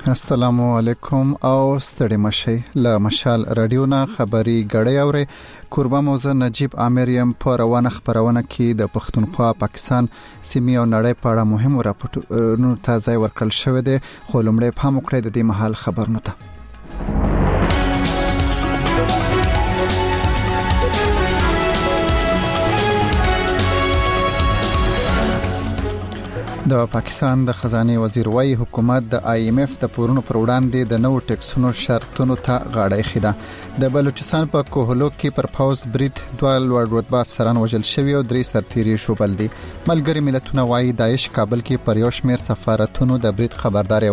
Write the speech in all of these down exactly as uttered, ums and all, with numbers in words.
السلام علیکم او ستړي مشي له مشال رادیو نه خبري غړې اوري قربان موزه نجیب عامریم په روانه خبرونه کې د پښتونخوا پاکستان سیمې او نړۍ په اړه مهم راپورټونو تازه ورکړل شوې ده خو لمړی په مو کړی د دې محل خبرونه ته د پاکستان د خزانه وزیر وايي حکومت د آی ایم ایف د پورونو پر وړاندې د نوو ټیکسونو شرطونو ته غاړه ایښې د بلوچستان په کوهلو کې پر پاوز برید دوه لوړ رتبه افسران وژل شوي او درې سرتیري شوبل دي ملګری ملتونه وايي داعش کابل کې پر یو شمېر سفارتونو د برید خبرداري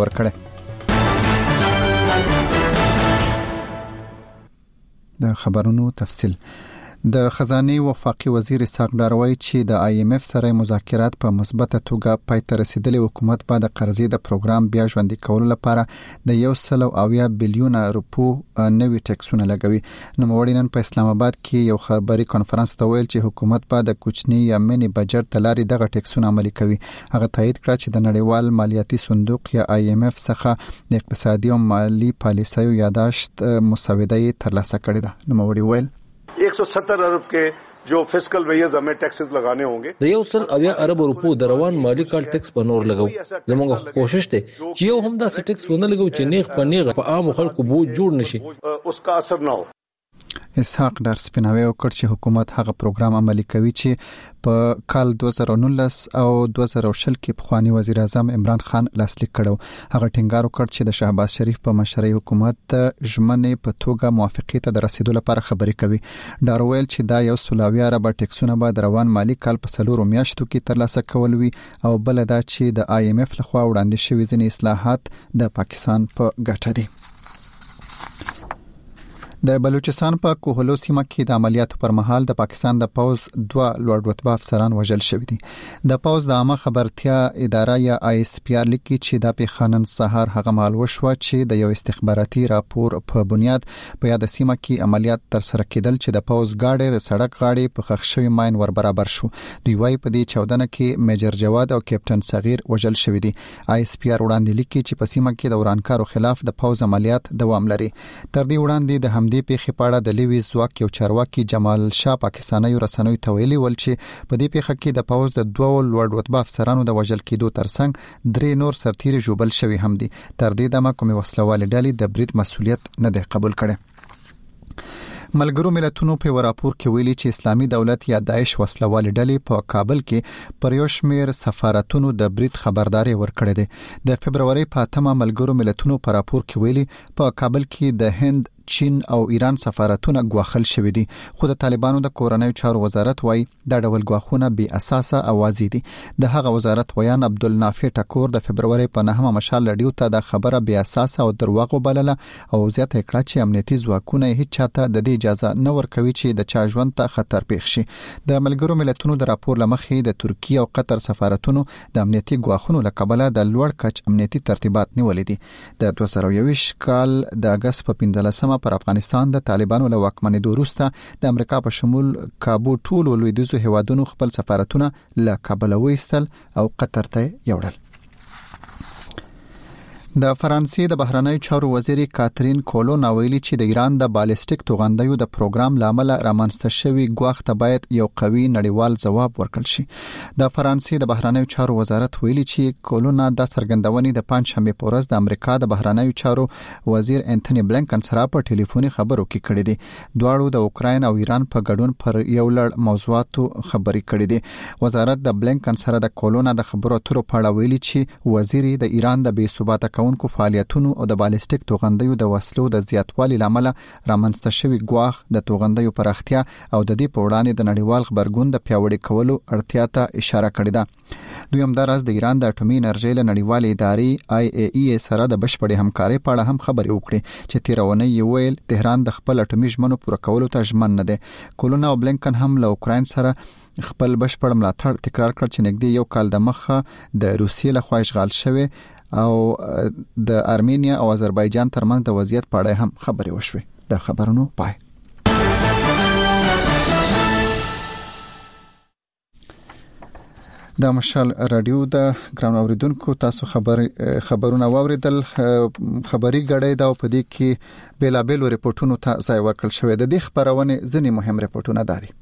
ورکړه د خبرونو تفصیل د خزانه وفاقي وزیر اسحاق ډار وايي چې د آی ایم ایف سره مذاکرات په مثبته توګه پای ته رسیدلي حکومت په د قرضې د پروګرام بیا ژوندۍ کولو لپاره د یو سل او اویا بلیونه روپو نوي ټیکسونه لګوي نو موړینن په اسلام آباد کې یو خبري کانفرنس ته ویل چې حکومت په د کوچنی یا منی بجټ تلاري دغه ټیکسونه عملي کوي هغه تایید کړ چې د نړیوال مالیاتي صندوق یا آی ایم ایف څخه د اقتصادي او مالی پالیسیو یاداشت مسوده ترلاسه کړې ده نو موړي ویل एक सौ सत्तर अरब के जो फिस्कल वेयर्स हमें टैक्सेस लगाने होंगे د یو سل اویا ارب روپو د روان مالی کال ټیکس په نور لګو زموږ کوشش ته چې یو هم دا ټیکس ونه لګو چې نیغ په نیغ په عام خلکو بو جوړ نشي اس کا اثر نه هو اسحاق ډار سپیناوي او کړ چې حکومت هغه پروګرام عملي کوي چې په کال دوه زره نولس او دوه زره شل کې پخوانی وزیر اعظم عمران خان لاسلیک کړو هغه ټینګار وکړ چې د شهباز شریف په مشرۍ حکومت د ژمنې په توګه موافقه ته د رسیدو لپاره خبرې کوي ډار ویل چې دا یو سلاوی عرب ټیکسونه به د روان مالی کال په څلورو میاشتو کې ترلاسه کول وي او بل دا چې د آی ایم ایف لخوا وړاندې شوی ځینې اصلاحات د پاکستان په ګټه دي د بلوچستان په کوهلو سیمه کې د عملیاتو پر مهال د پاکستان د پوز دوه لوړ رتبه افسران وژل شوي دي د پوز د عامه خبرتیا اداره یا آی اس پی آر لیکي چې د پیښانن سهار هغه مهال وشو چې د یو استخباراتي راپور په بنیاد په یاد سیمه کې عملیات تر سره کېدل چې د پوز گاډي د سړک غاړي په خښ شوی ماين ور برابر شو دوی وايي په دې چودنه کې میجر جواد او کیپټن صغیر وژل شوي دي آی اس پی آر وړاندې لیکي چې په سیمه کې د ورانکارو خلاف د پوز عملیات دوام لري تر دې وړاندې د همدې پیښې په اړه د لیویس ځواک یو چارواکي جمال شاه پاکستاني رسنوي ته ویلي ول چې په دې پیښه کې د پوز د دوه لوړ رتبه افسرانو د وژل کېدو ترڅنګ درې نور سرتیري جوبل شوي هم دي تر دې دمه کومې وسلوال ډلې د برید مسولیت نه دی قبول کړي ملګرو ملتونو په راپور کې ویلي چې اسلامي دولت یا داعش وسلوال ډلې په کابل کې پر یو شمېر سفارتونو د برید خبرداري ورکړې ده د فبرवरी په اتمه ملګرو ملتونو په راپور کې ویلي په کابل کې د هند چین او ایران سفارتونه غواخل شوې دي خو د طالبانو د کورنۍ چارو وزارت وايي دا ډول غواخونه بي اساسه اوازې دي د هغه وزارت ویان عبدالنافع ټکور د فبرवरी په نهمه مشال رادیو ته د خبره بي اساسه او دروغ وبلله او زیاته کړه چې امنیتي ځواکونه هیڅ چاته د دې اجازه نه ورکوي چې د چا ژوند ته خطر پیښ شي د ملګرو ملتونو د راپور لمخې د ترکیه او قطر سفارتونو د امنیتي غواخونو لقبله د لوړ کچ امنیتي ترتیبات نیولې دي د دوه زره یو کال د اگست په پنځلسمه پر افغانستان د طالبانو له واکمنېدو وروسته د امریکا په شمول کابو ټول لویدیځو هیوادونو خپل سفارتونه له کابل وایستل او قطر ته یوړل د فرانسې د بهرنیو چارو وزیر کاترین کولون ویلي چې د ایران د بالستیک توغندیو د پروګرام لامل رامنځته شوی ګواښ ته باید یو قوي نړیوال ځواب ورکړل شي د فرانسې د بهرنیو چارو وزارت ویلي چې کولون د سرګندونې د پنځشنبه په ورځ د امریکا د بهرنیو چارو وزیر انټونی بلنکن سره په ټلیفوني خبرو کې کړې دي دواړو د اوکراین او ایران په ګډون پر یو لړ موضوعاتو خبرې کړې دي وزارت د بلنکن سره د کولون د خبرو اترو په اړه ویلي چې وزیر د ایران د بې ثباته کو فعالیتونو او د بالستیک توغندیو د وسلو د زیاتوالي لامل رامنځته شوی ګواښ د توغندیو پراختیا او د دې په وړاندې د نړیوال خبرګون د پیاوړي کولو اړتیا ته اشاره کړې ده دوی همدارس د ایران د اټومي انرژي له نړیوال ادارې آی ای ای سره د بشپړې همکارۍ په اړه هم خبرې وکړي چې تیرونه یې ویل تهران د خپل اټومي ژمنو پوره کولو ته ژمن نه ده کولون او بلنکن هم له اوکراین سره خپل بشپړ ملاتړ تکرار کړ چې نږدې یو کال د مخه د روسیې له خوا اشغال شوی او د ارمینیا او آذربایجان ترمنځ د وضعیت په اړه هم خبرې وشوې د خبرونو پای د مشال رادیو د ګران اوریدونکو تاسو خبر خبرونه واوریدل. خبري غړې دا په دې کې بیلابل ریپورتونو ته ځای ورکړل شوی. د دې خبرونه ځینې مهم ریپورتونه دي.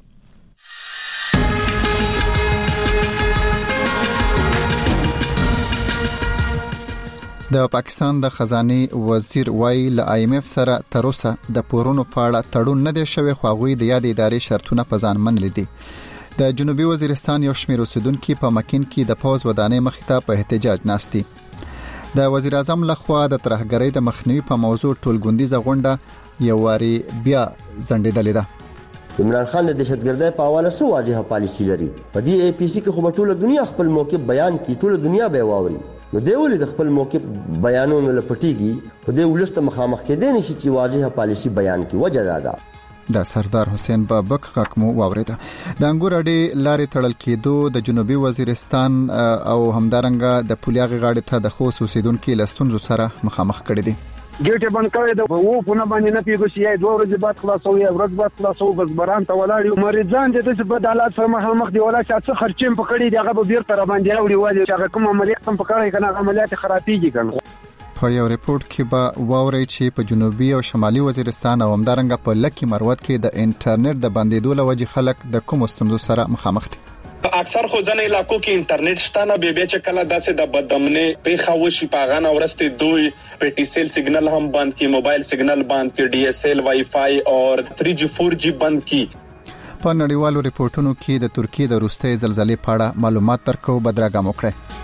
د پاکستان د خزانه وزیر وای ل آی ایم ایف سره تر اوسه د پورونو په اړه تړون نه دی شوی، خو هغه د یاد ادارې شرطونه په ځان منلي دي. د جنوبي وزیرستان یو شمېر اوسیدونکو په مکین کې د پوز ودانې مخې ته په احتجاج ناستي. د وزیر اعظم لخوا د ترهګرۍ د مخنیوي په موضوع ټولګوندیزه غونډه یو واری بیا ځنډېدلې ده. عمران خان د دهشتګردۍ په حواله سو واضحه پالیسی لري. په دې ای پی سی کې خو ټول دنیا خپل موقف بیان کی، ټول دنیا به واوري. نو دی ولې د خپل موقف بیانونو لپټیږي په دې ولست مخامخ کېدې نشي چې واضحه پالیسی بیان کی. وجه دا ده د سردار حسین بابک حکمو واوریده. د انګور اډې لارې تړل کېدو د جنوبي وزیرستان او همدارنګه د پولیاغ غاړې ته د خوست اوسیدونکو لستونزو سره مخامخ کړي دي. ګټه بند کړی د وو په نه باندې نه پیګو شي دوه ورځې بعد خلاصو یا ورځ بعد خلاصو بس بران ته ولاړ مریضان د دې په حالات سره مخامخ دی. ولا چې خرچیم پکړی دی هغه به بیرته را باندې راوړي وایي چې هغه کوم عملیات هم پکړی کنه عملیات خرابېږي کنه. په یو ریپورت کې به واوري چې په جنوبي او شمالي وزیرستان او همدارنګه په لکی مروت کې د انټرنیټ د بندیدو لوجه خلک د کوم ستونزو سره مخامخ دي. اکثر خو ځنې علاقو کې انټرنیټ شته نه، به به چې کله داسې د بدامنې په خوشي پاغان اورسته دوی په ټي سي ال سیګنل هم بند کی، موبایل سیګنل بند کی، ډي اس ال وائی فائی اور تھری جی فور جی بند کی. په نړیوالو ریپورتونو کې د ترکیې د وروستۍ زلزلې په اړه معلومات ترکو بدراګام وکړي.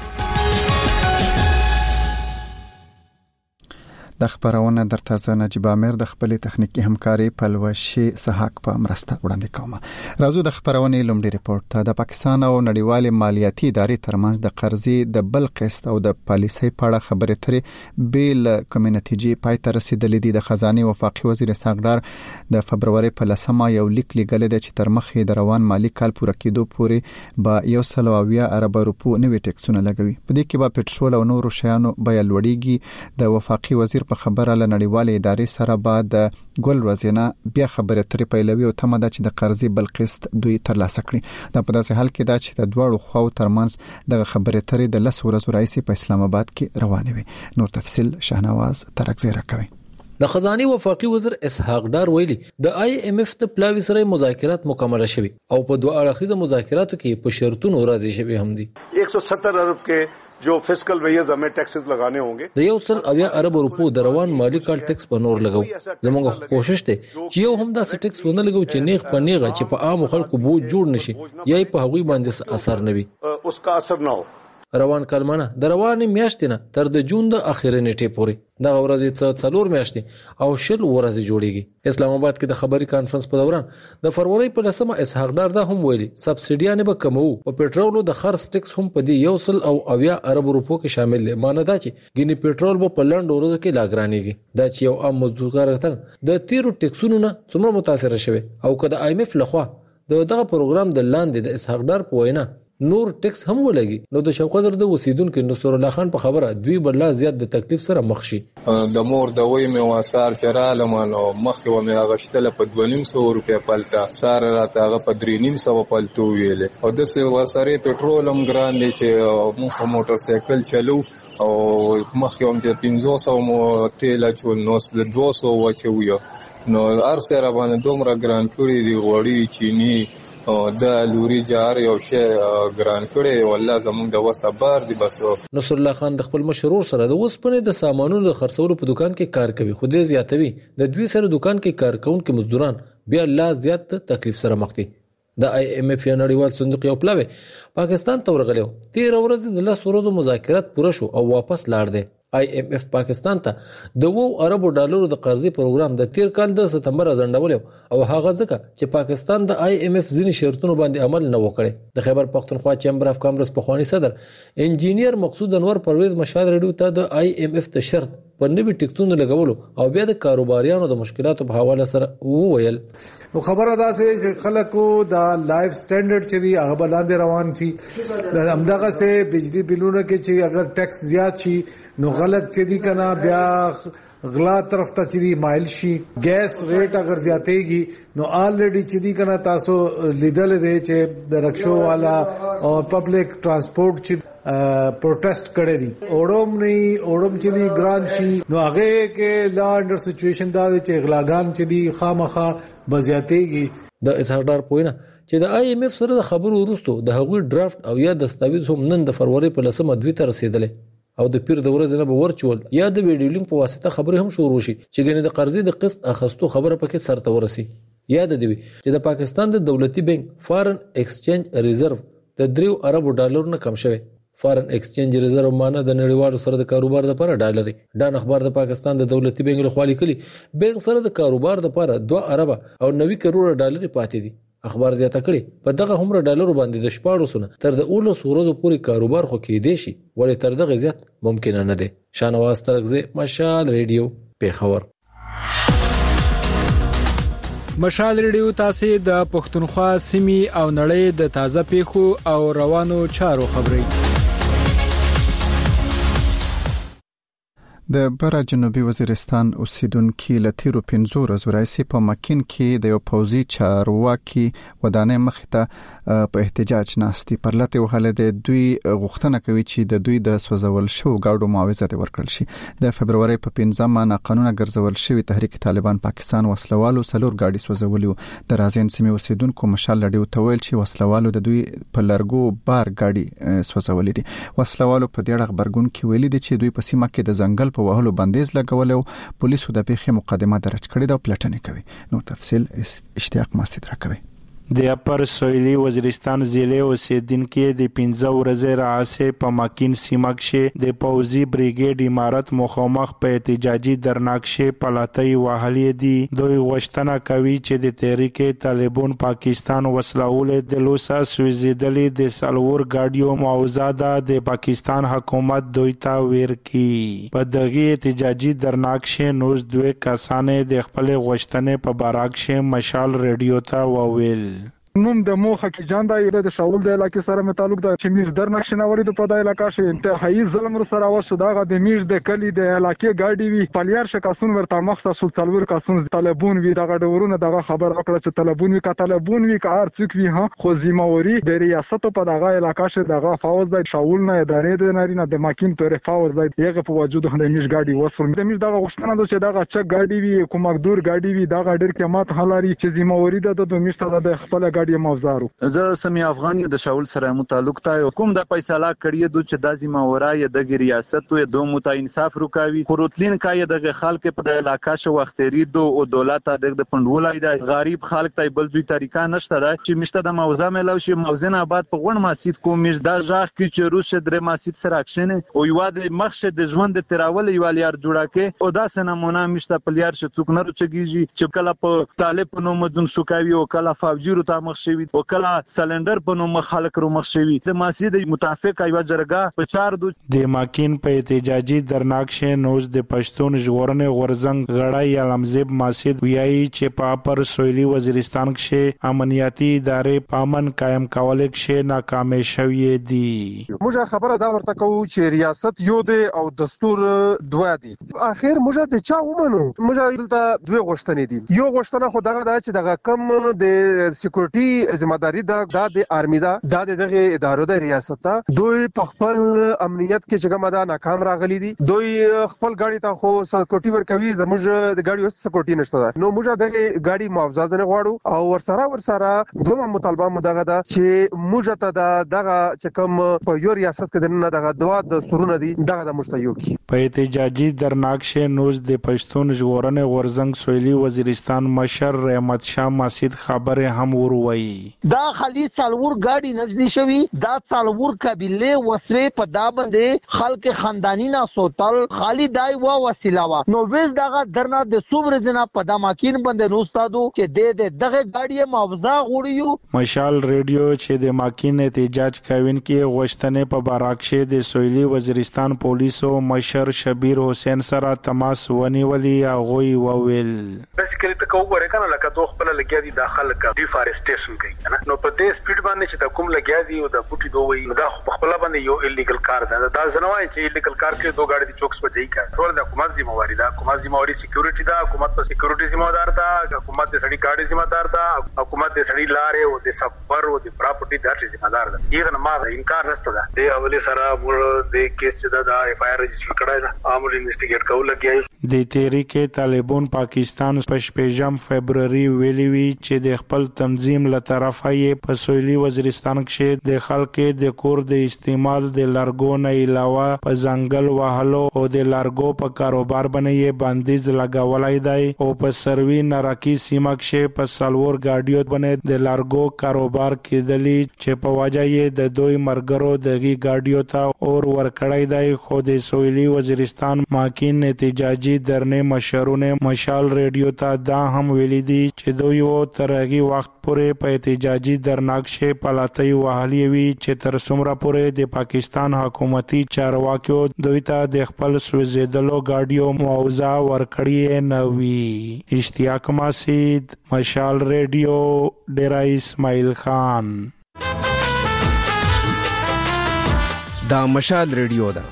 د خبرونه درته زه نجیب امیر د خپل تخنیکی همکاري پلوشي سحاق په مرسته وړاندې کوم. راځو د خبرونه لومړی ریپورت ته. د پاکستان او نړیوال مالیاتي ادارې ترمنځ د قرضې د بل قسط او د پالیسۍ په اړه خبرې ترې بیل کمیونټي پای ته رسیدلې دي. د خزانه وفاقي وزیر ساګدار د فبرवरी په لسمه یو لیک لیکل دي چې تر مخې د روان مالی کال پوره کېدو پورې به یو سل او اویا ارب روپو نوي ټیکسونه لګوي. په دې کې به پټرول او نورو شیانو بیه لوړیږي. د وفاقي وزیر په خبره له نړیوال ادارې سره بعد ګل روزنه بیا خبره ترې پیلوي او تمه ده چې د قرضې بل قسط دوی ترلاسه کړي. دا په داسې حال کې ده چې د دوړو خو ترمنځ د خبره ترې د لس ورځې رئیس په اسلام آباد کې روانه وي. نور تفصيل شاهنواز ترکزی راکوي. د خزانه وفاقي وزیر اسحاق ډار ویلي د آی ایم ایف د پلاوی سره مذاکرات مکمل شوي او په دوه اړخیزه مذاکراتو کې په شرطونو راضي شوي هم دي. एक सौ सत्तर अरब के जो फिस्कल वेयर्स हमें टैक्सेस लगाने होंगे د یو سل اویا ارب روپو د روان مالی کال ټیکس په نور لګو. زموږ کوشش دی چې یو هم دا ټیکس ونه لګو چې نیغ په نیغه چې په عام خلکو بوج جوړ نشي یا په هغوی باندې اثر نه وي. اس کا اثر نہ हो. روان کلمانه د روانې میاشتې نه تر د جون د اخیری نیټې پورې د ورځې څه څلور میاشتې او شل ورځې جوړیږي. اسلام آباد کې د خبري کانفرنس په دوران د فروری په لسمه اسحاق ډار دا هم ویلي سبسیډیانه به کمو او پېټرول د خرڅ ټیکس هم په دې یو سل او اویا ارب روپو کې شامل دي. معنی دا چې ګینی پېټرول به په لند ورځو کې لاګرانیږي. دا چې یو عام مزدور کارتن د تیرو ټیکسونو نه څومره متاثر شوی او کله آی ایم ایف لخوا دغه پروګرام د لاندې د اسحاق ډار په وینا نور ټیکس هم ولګي نو د شوقدر د وسیدونکو نصر الله خان په خبره دوی بل زیات د تکلیف سره مخ شي. د مور د وې مې واسار چراله مانو مخکې و مې غشتله په دوه نیم سو روپیا پلتا سار راته هغه په درې نیم سو پلتو ویلې او د سه وسره پېټرول هم ګران دي چې مو موټر سایکل چلو او مخکې هم چې پنځه سو مو تیل چول نو د دوه سو وچوي نو ارسره باندې دومره ګران کړی دی غوړی چینی او د لوري جار یو شی ګران کړي والله زموږ د وسبار دی. بس نصر الله خان د خپل مشرور سره د وسپنې د سامانونو د خرڅولو په دکان کې کار کوي. خو دې زیاتوي د دوی سره دکان کې کار کوونکو مزدوران بیا لا زیات تکلیف سره مخ دي. د آی ایم ایف نړیوال صندوق یو پلاوی پاکستان ته ورغلو. تیر ورځ د لس ورځو مذاکرات پوره شو او واپس لاړ دي. آی ایم ایف پاکستان ته د وو اربو ډالرو د قرضې پروګرام د تیر کال د سپتمبر ځنډول او هغه ځکه چې پاکستان د آی ایم ایف ځینی شرطونو باندې عمل نه وکړي. د خیبر پختونخوا چیمبر اف کامرس په خواني صدر انجینیر مقصود انور پرویز مشال ریډیو ته د آی ایم ایف ته شرط پر نوي ټیکټونو لګولو او بیا د کاروباریانو د مشکلاتو په حواله سره وویل. نو خبره ده چې خلکو د لایف سټانډرډ چې دی هغه بلاندې روان شي. د همدغه سه بجلی بلونه کې چې اگر ټیکس زیات شي نو غلط چې دی کنه بیا غلا طرف ته چې دی مایل شي. ګیس ریټ اگر زیاتېږي نو الریډي چې دی کنه تاسو لیدل دی چې د رکشو والا او پبلک ترانسپورت چې پروټیسټ کړي دي اورم نه اورم چې دی ګران شي نو هغه کې لا انډر سچويشن دا چې غلاګان چې دی خامخا بزیاتېږي د اظهاردار پوینه چې د آی ایم ایف سره د خبرو وروسته د هغوی ډرافټ او یا دستاویز هم نن د فروری په لسمه دوی ته رسیدلې او د پیر د ورځې نه به ورچول یا د ویډیو لینک په واسطه خبرې هم شروع شي چې ګنې د قرضې د قسط اخستو خبره پکې سرته ورسي. یاد دی چې د پاکستان د دولتي بانک فارن ایکسچینج ریزرو د دریو اربو ډالر نه کم شوی. فارن ایکسچینج ریزرو معنی د نړیوالو سره د کاروبار لپاره ډالر. ډان اخبار د پاکستان د دولتي بانک لخوا لیکلي بانک سره د کاروبار لپاره دوه ارب او نوي کروڑ ډالر پاتې دي. اخبار زیاته کړي په دغه همره ډالر باندې د شپاړو سونه تر د اولس ورځو پورې کاروبار خو کې دی شي ولې تر دغه زیات ممکن نه دی. شانواز ترغزه مشال ریډیو پیښور. مشال ریډیو تاسو د پښتونخوا سیمې او نړۍ د تازه پیښو او روانو چارو خبري. د برا جنوبي وزیرستان اوسیدونکو لتیرو پنځو ورځو راځي په مکین کې د یو پوزي چارواکي ودانې مخته په احتجاج ناستي پر لته وهله د دوی غوښتنه کوي چې د دوی د سوځول شو گاډو معاوضه ورکړل شي. د فبرवरी په پنځمه نه قانون ګرځول شوی تحریک طالبان پاکستان وسلوالو سلور گاډي سوځولیو. د رازین سیمه اوسیدونکو مشال لډیو تویل چې وسلوالو د دوی په لرګو بار گاډي سوځولې دي. وسلوالو په دې خبرګون کې ویلي دي چې دوی په سیمه کې د ځنګل په وهلو بندیز لګولو پولیسو د پیښې مقدمه درج کړې ده او پلټنې کوي. نو تفصیل اشتیاق ماسید راکوي. د اپر سویلی وزیرستان ضلع اوسیدونکو د پنځه ورځې راځي په ماکین سیمه کې د پوزي بریګیډ امارت مخامخ په احتجاجي درناکشه پلاتای وهلې دي. دوی غوښتنه کوي چې د تحریک طالبان پاکستان وسلول د لوسا سوزیدلې د سلور گاډیو معاوضه د پاکستان حکومت دوی ته ورکړي. په دغه احتجاجي درناکشه نوز دوه کسانې د خپل غوښتنې په بارکشه مشال ریډیو ته وویل. نوم د موخه کې جان دا د شاول د علاقې سره متعلق د چمیر در نقشناوري د پدای علاقې شه انتهایی ظلم سره وشو. دا د میر د کلی د علاقې گاډي وی پلیار شکاسون ورته مخته سول تلور کاسون طالبون وی دغه ډورونه دغه خبر وکړه چې طالبون وی کا طالبون وی کا ارڅوک وی ها خو ذمہواری د ریاست په دغه علاقې شه دغه فوز د شاول نه ادارې د نارینه د ماکین تر فوز د یغه په وجود د میر گاډي وصل د میر دغه غوښتنه ده چې دغه چک گاډي وی کوم مقدور گاډي وی دغه ډیر قیمت حلاري چې ذمہواری د د مشته د خپل گاډي موزارو. زه سمي افغاني د شاول سره متعلق تا حکومت د فیصله کړی دوی چې د ذمہواری د ریاست او د مت انصاف رکاوي خروتلین کای د خلک په د علاقې شو وختري دو او دولت د پندولای د غریب خلک ته بل دوی طریقه نشته چې مشته د موضوع ملو شي موزن آباد په غون ماسید کومش د ژغ کی چې روس در ماسید سره اکشن او یو د مخشه د ژوند تراول یو لیار جوړه کې او دا سنمونه مشته پلیار شڅوک نه رچګیږي چې کله په طالب نو مدن شوکاوي او کله فوجیرو ته مخ شوی او کله سلندر په نوم خلک رو مخ شوی. د ماسید متفق ایو جرګه په چار دو د ماکین په احتجاجي درناکشه نوز د پښتون ژغورنې غورزنګ غړای علمزیب ماسید ویایي چې په اپر سویلی وزیرستان کې امنیتي ادارې پامن قائم کول کې ناکام شوی دي. موږ خبره دا ورته کوو چې ریاست یو دی او دستور دوه دي. اخر موږ د چا ومنو موږ دلته دوه غوښتنې دي. یو غوښتنه خو دغه دا چې دغه کم د سکیورټي ذمہداري دا د ارمی دا د دغه ادارو د ریاست دوی په خپل امنیت کې چې کومه دا ناکام راغلي دي. دوی خپل ګاډي ته خو سکیورټي ورکوي زموږ د ګاډي وس سکیورټي نشته نو موږ دغه ګاډي معاوضه نه غواړو او ورسره ورسره دوه مطالبه مدغه ده چې موږ ته دغه چې کوم په یو ریاست کې نه دغه دوا د سرونه دي دغه د مستیو کی په احتجاجي درناکشه نوز د پښتون ژغورنې غورزنګ سویلی وزیرستان مشر رحمت شاه ماسید خبره هم وروي. دا خالي څلور گاډي نږدې شوی دا څلور قبيله وسوي په دا باندې خلک خاندانی نه سوتل خالي دای و وسیله وا نو وز دغه درنه د صبر زنا په د ماکین باندې نوستادو چې د دغه گاډي معاوضه غوړیو. مشال ریډیو چې د ماکین احتجاج کوین کې غوښتنې په باراکشه د سویلی وزیرستان پولیسو مشر شبیر حسین سره تماس ونیولې او غوي وویل بیسیکلی ته کوو ورکانه لکه دوه خپل لګیا دي داخل کا ډیفارسټیشن انویسټیګیشن کوي کنه. نو په دې سپیډ باندې چې د کوم لګیا دی او د بوټي دوی دا په خپل باندې یو الیګل کار ده. دا زنوای چې الیګل کار کې دوه غاډي د چوکس په ځای کار ټول د حکومت ذمہواری ده. حکومت ذمہواری سکیورټي ده، حکومت په سکیورټي ذمہدار ده، حکومت د سړي ګاډي ذمہدار ده، حکومت د سړي لارې او د سفر او د پراپرټي د هر ذمہدار ده. یغه ما انکار نشته ده. د اولی سره موږ د کیس چې دا د ایف آی آر رجسټر کړای ده، عامل انویسټیګیټ کول لګیای. د تحریک طالبان پاکستان په شپږم فبرवरी ویلي وی چې د خپل تنظیم له طرفه یې په سویلي وزیرستان کې د خلکو د کور د استعمال د لارګو نه علاوه په ځنګل وهلو او د لارګو په کاروبار باندې بندیز لګولای دی او په سروي ناراکي سیمه کې په سالور ګاډیو باندې د لارګو کاروبار کېدلی چې په وجه یې د دوی مرګرو دغه ګاډیو ته اور ورکړای دی. خو د سویلي وزیرستان ماکین احتجاجي درنه مشرونه مشال ریډیو ته دا هم ویلي دي چې دوی و تر هغه وخت پورې په احتجاجي درناکشه پلاتای وهلي وي چې تر څومره پورې د پاکستان حکومتي چارواکیو دوی ته د خپل سوزیدلو ګاډیو معاوضه ورکړي نه وي. اشتیاق مسعود، مشال ریډیو، ډیرا اسماعیل خان. دا مشال ریډیو ده.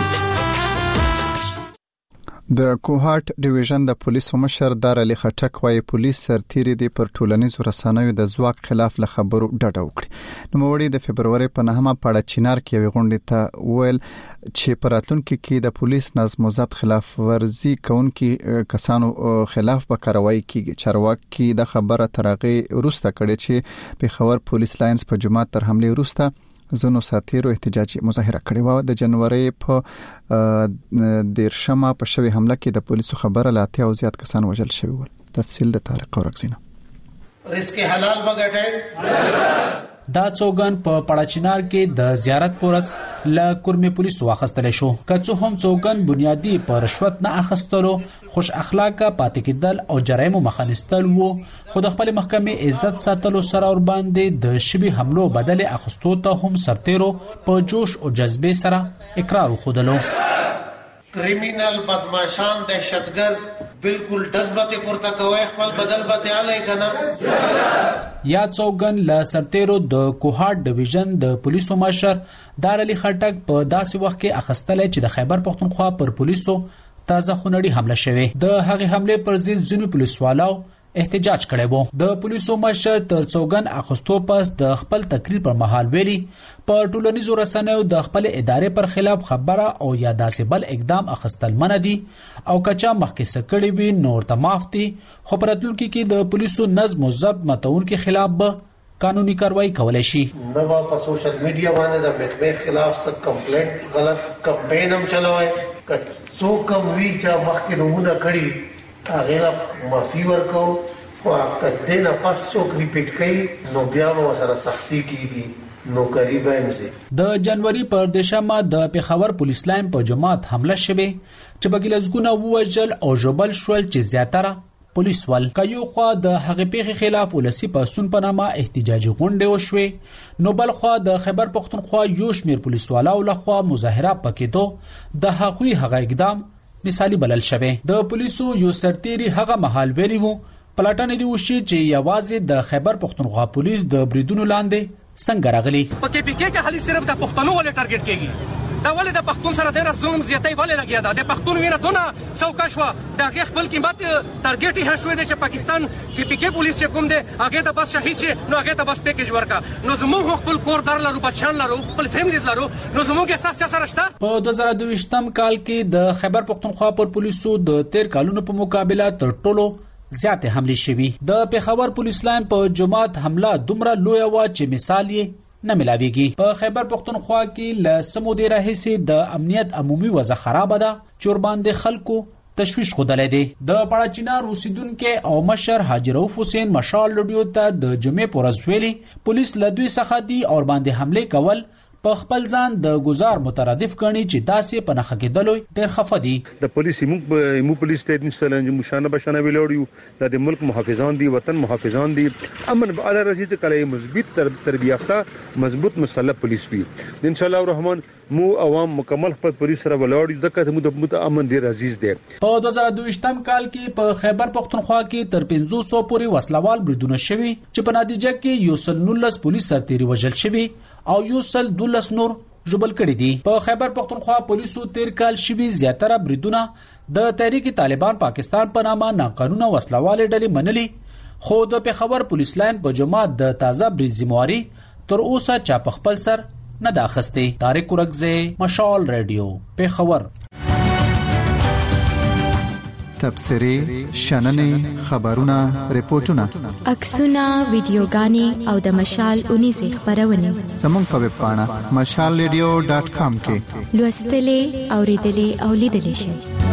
د کوهاټ ډیویژن د پولیسو مشر دار علي خټک وايي پولیس سرتیري دي پر ټولنیزو رسنیو د ځواک خلاف له خبرو ډډه وکړي. نو وړي د فبرवरी په نهمه پاړه چینار کې یو غونډه ته ویل چې پر راتلونکو کې د پولیس نظم او ضبط خلاف ورزي کوونکي کسانو خلاف به کاروایی کیږي. چارواکي د خبره ترغه روسته کړي چې په خبر پولیس لاینز په جمعه تر حمله روسته زنو ساتیرو احتجاجي مظاهره کړې و. د جنوري په دیرشمه په شوی حمله کې د پولیسو خبره لاته او زیات کسان وژل شوی ول. تفصیل د طارق اورکزینه. رزق حلال بغټای دا څوګن په پړاچینار کې د زیارت پورس ل کورمې پولیسو واخستل شو. کڅو هم څوګن بنیادی پر رشوت نه اخستلو، خوش اخلاقه پاتې کېدل او جرایمو مخنیستل وو. خو د خپل محکمې عزت ساتلو سره ور باندې د شبي حملو بدل اخستو ته هم سرتیرو په جوش او جذبه سره اقرار وخدلو. کریمینل بدمعشان دهشتګر بالکل دزبته پورته کوي خپل بدل به علي کنه. یا څوګن ل سرتیرو د کوهاټ ډیویژن د پولیسو مشر دار علي خټک په داسې وخت کې اخستل چې د خیبر پختونخوا پر پولیسو تازه خونړي حمله شوه. د هغه حمله پر ضد ځینو پولیسوالو احتجاج کړی وو. د پولیسو مشر تر څوګن اخستو پس د خپل تقریر پر مهال ویلي په ټولنیزو رسنیو د خپل ادارې پر خلاف خبره او یا داسې بل اقدام اخستل منع دي او کچا مخکې سکړی وي نور ته معاف دي. خو پراتلونکو کې د پولیسو نظم او ضبط متونکو خلاف به قانوني کاروایی کولای شي. نو په سوشل میډیا باندې د محکمې خلاف څه کمپلینټ غلط کمپاین هم چلوي. څو کم وی چې مخکې نمونه کړی هغه معافي ورکو او کله پس څوک ریپیټ کوي نو بیا به سره سختي کیږي نو قریبا امزه. د جنوري پر دشمه د پیښور پولیس لاین په جماعت حمله شوه چې بګلزګونه ووجل او جبل شول چې زیاتره پولیس ول کایو خو د هغه پیښې خلاف ولسی پاسون په نامه احتجاجي غونډه وشوه. نو بل خو د خیبر پختونخوا یو شمیر پولیسوالو لخوا مظاهره پکېدو د هغوی هغه اقدام مثالی بلل شوه. د پولیسو یو سرتیری هغه محل ویلی وو پلاټن دی وشي چې یوازې د خیبر پختونخوا پولیس د بریدونو لاندې څنګه راغلي. په کې پی کې کې خالي صرف د پښتنو ولې ټارګټ کیږي. دا ولې د پښتون سره ډېر ظلم زیاتې ولې لګیا ده. د پښتون وینه دونه څوکا شو د خپل قیمت ټارګټ یې شوې ده چې پاکستان کې پی کې پولیس چې کوم ده هغه ته بس شهید شي نو هغه ته بس پیکیج ورکا. نو زموږ خپل کور دار لرو بچان لرو خپل فیملیز لرو نو زموږ احساس چا سره شته. په دوه زره دوه کال کې د خیبر پختونخوا پر پولیسو د تیر کالونو په مقابله تر ټولو زیاتې حملې شوي. د پیښور پولیس لاین په جماعت حمله دومره لوی و چې مثال یې نه ملاويږي. په خیبر پختونخوا کې ل سمودي راهسي د امنیت عمومي وضع خراب ده چې باندې خلکو تشويش خدای دی. د پړاچینار اوسیدونکو او مشر حاجی رؤف حسین مشال لډیو ته د جمعې پورز ویلي پولیس له دوی څخه دي او باندې حمله کول په خپل ځان د گزار مترادف ګڼي چې داسې په نخښه کېدلو ډېر خفه دي. د پولیس موږ مو پولیس ته د سلنج مشانه بشانه ویلوړیو د ملک محافظان دي، وطن محافظان دي، امن به اعلی رشید کله مثبت تربیه یافته مضبوط مسلح پولیس وي. ان شاء الله الرحمن مو عوام مکمل خپل پولیس سره ولاړ دي د کوم د امن ډیر عزیز دي. په دوه زره دوه کال کې په خیبر پختونخوا کې تر پنځه سوه پورې وسلوال بریدونه شوي چې په نتیجه کې یو سل نولس پولیس سرتیري وژل شوي او یو سل دولس نور ژوبل کړي دي. په خیبر پختونخوا پولیسو تیر کال شوي زیاتره بریدونه د تحریک طالبان پاکستان په نامه ناقانونه وسلوال ډلې منلي، خو د پېښور پولیس لاین په جماعت د تازه برید ذمہواري تر اوسه چا په خپل سر نه دا اخیستې. طارق ورکزی، مشال ریډیو، پېښور. تبصرې، شننې، خبرونه، ریپورتونه، عکسونه، ویډیوګانې او د مشال اونیزې خپرونې زموږ په ویب پاڼه مشال ریډیو ډاټ کام کې لوستلې، اوریدلې او لیدلې شئ.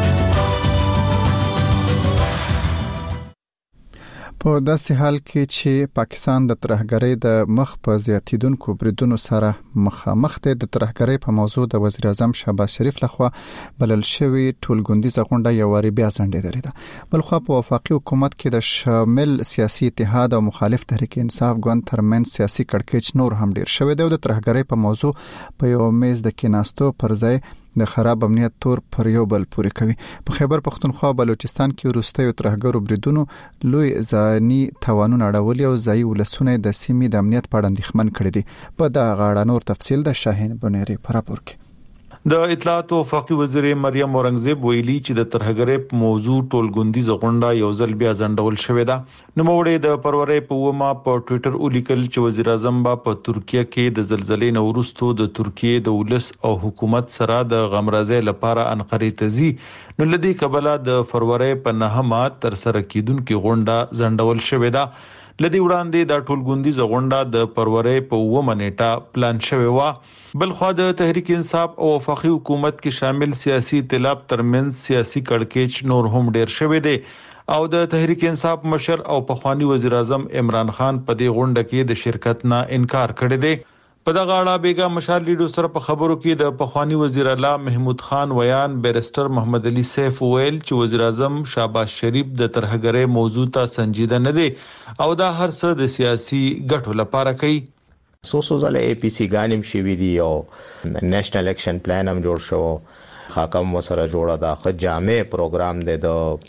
په داسې حال کې چې پاکستان د ترهګرۍ د مخ په زیاتیدونکو بریدونو سره مخامخ دی، د ترهګرۍ په موضوع د وزیر اعظم شهباز شریف لخوا بلل شوی ټولګوندیزه غونډه یو واری بیا ځنډېدلې ده. بل خو په وفاقي حکومت کې د شامل سیاسي اتحاد او مخالف تحریک انصاف ګوند ترمنځ سیاسي کړکېچ نور هم ډیر شوی دی او د ترهګرۍ په موضوع په یو میز د کېناستو پر ځای د خراب امنیت تور پر یو بل پوري کوي. په خیبر پختونخوا بلوچستان کې وروستیو ترهګرو بریدونو لوی ځاني توانونه اړولي او ځای ولسونه د سیمې د امنیت په اړه اندېښمن کړي دي. په دغه اړه نور تفصیل د شاهین بنيري په راپور کې. د اطلاعات او وفاقي وزیر مریم اورنګزیب ویلي چې د ترهګرۍ په موضوع ټولګوندیزه غونډه یو ځل بیا ځنډول شوې ده. نوموړی د پرورې په ومه په ټوئیټر ولیکل چې وزیر اعظم با په ترکیه کې د زلزلې نو وروسته د ترکیه د ولس او حکومت سره د غمرازۍ لپاره انقرې ته ځي، نو لدی کبله د فروری په نهمه تر سره کیدونکو غونډه ځنډول شوې ده. لدی وړاندې د ټولګوندیزه غونډه د فروری په اوومه نیټه پلان شوې و. بل خو د تحریک انصاف او وفاقي حکومت کې شامل سیاسي ائتلاف ترمنځ سیاسي کړکېچ نور هم ډیر شوې دی او د تحریک انصاف مشر او پخوانی وزیر اعظم عمران خان په دې غونډه کې د شرکت نه انکار کړی دی. په دغه اړه بیګا مشال لیډو سره په خبرو کې د پخوانی وزیر اعلی محمود خان ویان بیرستر محمد علي سیف ویل چې وزیر اعظم شهباز شریف د ترهګرۍ موضوع ته سنجیده نه دی او دا هر څه د سیاسي ګټو لپاره کوي. سو سو ځله اي پي سي غانم شي وی دی او نېشنل اکشن پلان هم جوړ شو، حاکم وسره جوړه دا خ جامع پروګرام دی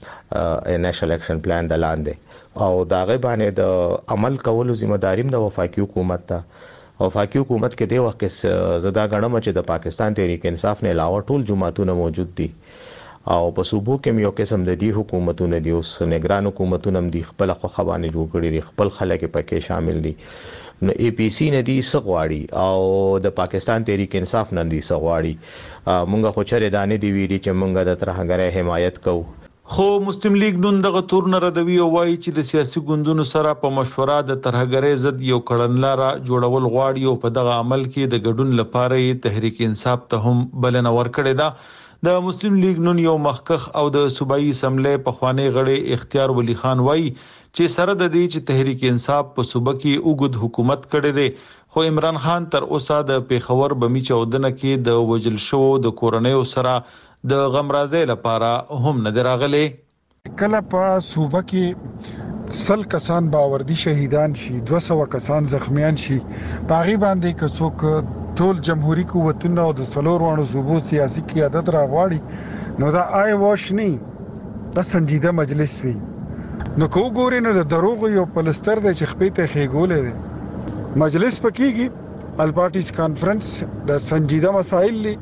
د نېشنل اکشن پلان د لاندې او دا غي باندې د عمل کولو ذمہ داریم د وفاقي حکومت ته. وفاقي حکومت کې د وخت کې زدا غړم چې د پاکستان تحریک انصاف نه علاوه ټول جماعتونه موجود دي او په صوبو کې یو قسم د دې حکومتونه دي، اوس نگران حکومتونه هم دي خپل خو خوانه جوړ کړي، خپل خلک پکې شامل دي. نو اي پي سي نه دي سغواړي او د پاکستان تحریک انصاف نه دي سغواړي. مونږه خو چره دانه دی ویلي چې مونږه د ترهګرۍ حمایت کوو. خو مسلم لیگ نن دغه تور نه ردوي او وایي چې د سیاسي ګوندونو سره په مشوره د ترهګرۍ ضد یو کړنلاره جوړول غواړي او په دغه عمل کې د ګډون لپاره یې تحریک انصاف ته هم بلنه ورکړې ده. د مسلم لیگ نن یو مخکخ او د صوبایي اسمبلی په خوانی غړي اختیار ولی خان وایي چې سره د دې چې تحریک انصاف په صوبه کې اوګد حکومت کړي دي، خو عمران خان تر اوسه د پیښور بمی چودنه کې د وجل شو د کورنیو سره د غمرازۍ لپاره هم نه دراغلي. کله په صوبه کې سل کسان باوردی شهیدان شي، دوه سوه کسان زخمیان شي، باغی باندې کڅوک ټول جمهوریت قوتونه او د څلور وانو صوبو سیاسي قیادت راغواړي، نو دا آی واش نه د سنجیده مجلس وی. نو کو ګورې نو د دروغ یو پلستر د چخپې ته خېګولې ده. مجلس پکېږي ال پارټیز کانفرنس د سنجیده مسائل لی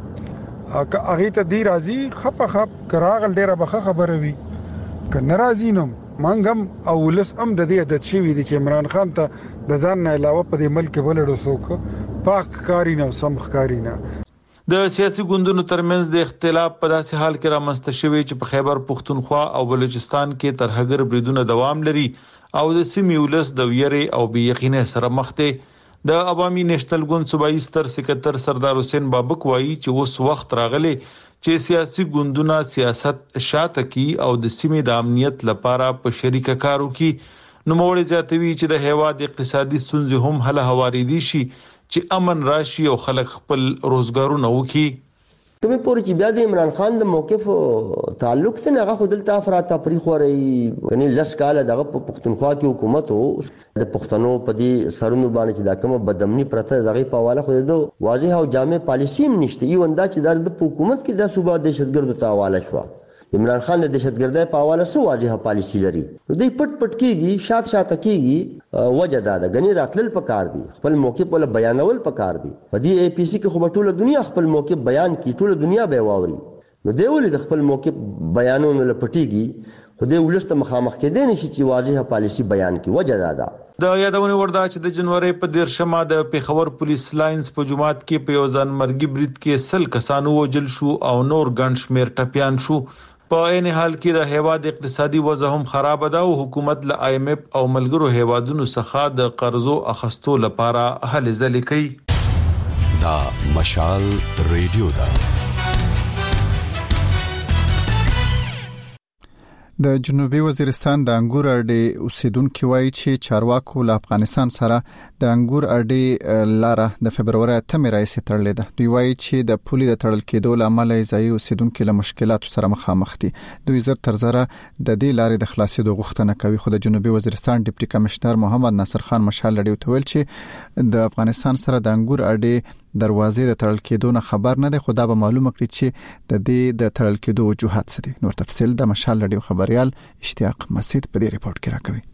اغه ته دی راضی خپ خپ کراغل ډیره بخه خبره وی ک ناراضی نوم مانګم او لس ام د دې عادت شوی دی چې عمران خان ته د ځان نه علاوه په دې ملک بلډو سوک پاک کاری نه سمخ کاری نه. د سیاسي ګوندونو ترمنځ د اختلاف په داسې حال کې رامنځته شوی چې په خیبر پختونخوا او بلوچستان کې ترهګر بریدونه دوام لري او د سیمې ولس د ویری او بې یقینۍ سره مخ دی. د عوامي نېشنل ګوند صوبایي ستر سکرټر سردار حسین بابک وایي چې اوس وخت راغلی چې سیاسي ګوندونه سیاست شاته کی او د سیمې د امنیت لپاره په شریکه کار وکړي. نو موږ زیاتوي چې د هیواد اقتصادي ستونزې هم حل هواري دي شي چې امن راشي او خلک خپل روزګارونه وکړي. کومه پوری چې بیا د عمران خان د موقف تعلق ته هغه خودل ته افراط تفریح وري غني لس کال دغه پښتونخوا کې حکومت او د پښتنو په دې سرونو باندې چې دا کومه بدامني پرته دغه په حواله خو د واضح او جامع پالیسی هم نشته. یو انده چې د حکومت کې د صوبه دهشتګردو ته حواله شو. عمران خان د دهشتګردۍ په حواله سو واضحه پالیسی لري. دوی پټ پټ کیږي شات شات کیږي وجه دا ده غني راتلل پکار دي خپل موقف ول بیانول پکار دي. په دې اي پي سي کې خو ټوله دنیا خپل موقف بیان کی ټوله دنیا به واوري. نو دی ولې د خپل موقف بیانونه لپټیږي خو دې ولست مخامخ کېدې نشي چې واضحه پالیسی بیان کی وجه دا ده. د یادونه وردا چې د جنوري په دیرشمه د پیښور پولیس لاینز په جماعت کې په یوزان مرګي برید کې سل کسانو وجل شو او نور ګڼ شمیر ټپيان شو. په عین حال کې د هیواد اقتصادي وضع هم خراب ده او حکومت له آی ایم ایف او ملګرو هیوادونو څخه د قرضو اخستو لپاره هلې ځلې کوي. دا مشال ریډیو ده. د جنوبي وزیرستان د انګور اډې اوسیدونکو وایي چې چارواکو له افغانستان سره د انګور اډې لاره د فبرवरी اتمه راځي تړلې ده. دوی وایي چې د پولي د تړل کېدو لامل ځای اوسیدونکو له مشکلاتو سره مخامخ دي. دوی زر تر زره د دې لارې د خلاصېدو غوښتنه کوي. خو د جنوبي وزیرستان ډیپټي کمشنر محمد ناصر خان مشال اډې ته ویل چې د افغانستان سره د انګور اډې دروازې د تړل کېدو نه خبر نه ده. خو دا به معلومه کړي چې د دې د تړل کېدو وجوهات څه دي. نور تفصیل د مشال اډې خبريال اشتیاق مسعود په دې ریپورت کې راکوي.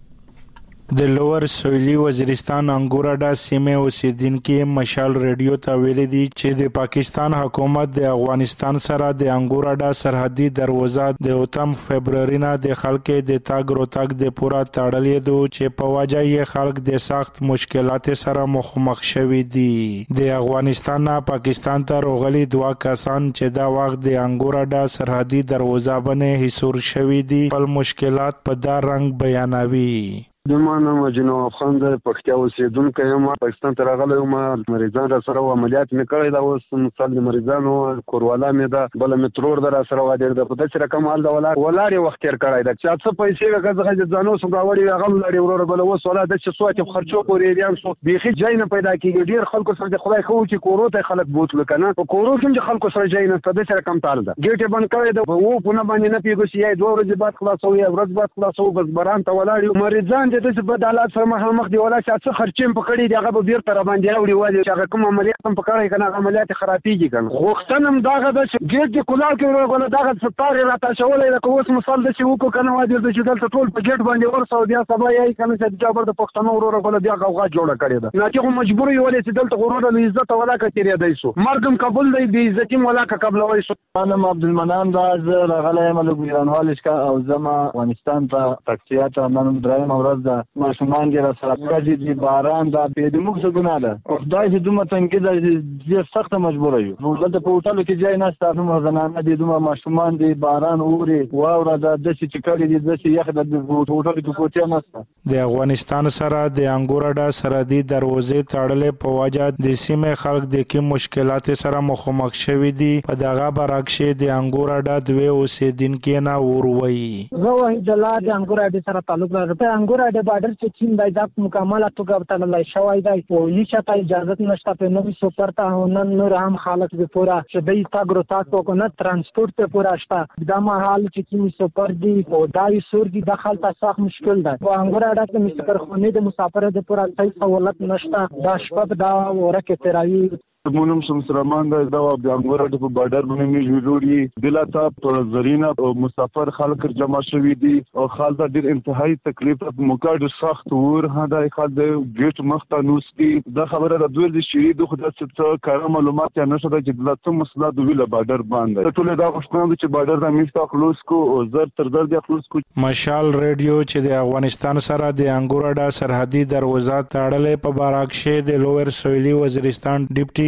د لوور سویلی وزیرستان انګوراډا سیمه اوسیدونکو مشال ریډیو ته ویل دي چې د پاکستان حکومت د افغانستان سره د انګوراډا سرحدي دروازه د اوتم فبرवरी نه د خلکو د تاګ روتاګ د پورا تړلې دو چې په وجه یې خلک د سخت مشکلات سره مخامخ شوي دي. د افغانستان نه پاکستان ته روغلي دوا کسان چې دا وخت د انګوراډا سرحدي دروازه باندې حصول شوي دي خپل مشکلات په دا رنګ بیانوي. دمانه مجنو افغان د پښتیا اوسیدونکو یم پاکستان ته راغلی یم مریضان را سره عملیات مې کړی دا اوس مثال د مریضانو کوروالا مې دا بل مترور در سره وادر د خدای سره کمال دا ولا ولاري وخت تیر کړی دا چې څه پیسې وکړه ځانو سم راوړي هغه لري ورور بل اوس ولا د څه سوات خرچو پورې ریان سو بيخي ځای نه پیدا کیږي ډیر خلکو سره خدای خو چې کورو ته خلک بوتل کنه په کورو کې خلکو سره ځای نه ستاسو سره کم تال ده ګیټ بند کړی دا وو په نه باندې نه پیګو چې دوه ورځې بعد خلاصو یا ورځ بعد خلاصو بس بران ته ولاړ مریضان د څه په حالات سره مخامخ دی ولا چې څه خرچې په کړي دی هغه به بیرته را باندې راوړي وایي چې هغه کوم عملیات هم په کړی کنه عملیات خرابېږي کنه غوښتنم داغه د ګیټ د کولار کې ورغله داغه ستاره راته شولې د کوس مثال د چې وکړو کنه وایي د چې دلته ټول په ګیټ باندې ورسو بیا سبا یې کنه چې جابر د پښتنو ورغله بیا غوغا جوړه کړې ده نو چې مجبور یو ولې چې دلته غرور د عزت ولا کتیری دی سو مرګم قبول دی د عزت ولا قبل وای سو انا عبدالمنان دا راغله ملک ګرانوالش کا او زما افغانستان ته تکسیات نن درایم ورځ د ماشومان د سره راځي د باران دا په دې موږ څه ګناه ده خدای دې دومره څنګه د سخت مجبور یو نو دلته په هوټل کې ځای نه ستاسو مو زنانه دي دومره ماشومان دي باران اوري واوره د دسي چکړې دي دسي یخ د هوټل کې کوټه نشته. د افغانستان سره د انګوراډا سرحدي دروازې تړلې په وجه د سیمې خلک د کې مشکلات سره مخامخ شوي دي. په دغه برعکس د انګوراډا دوی اوسیدونکو نه وروي زه وحید الله د انګوراډا سره تعلق لرم. په انګوراډا بارډر چې چین د ځاب مکمل توګه تړلای شوی دی او هیڅ ته اجازه نشته په نوې سفر ته نن نور هم حالت به پورا چې د تاګرو تاسو کو نه ترانسپورت ته پورا شته دا مهال چې کی سفر دی او دای سور دی دخل ته سخت مشکل ده. په انګوراډا کې مسافر خونه د مسافر د پورا صحیح سہولت نشته دا شپه دا ورکه تراوی مونږ سم سرمان دا د انګوراډا په بارډر باندې می جوړي دلته په زرینه او مسافر خلک جمع شوي دي او خالد ډیر انتهایی تکلیف په موقع سخت ور هدا خالد ګیټ مخته نوستي دا خبره د دوی د شری د خدای څخه کار معلومات یا نشته چې دلته مسله د ویله بارډر باندې ټول دا غوښتنه چې بارډر د میستا خلاص کو او زر تر زر د خلاص کو. مشال ریډیو چې د افغانستان سره د انګوراډا سرحدي دروازه تړلې په برعکس د لوور سویلی وزیرستان ډیپټي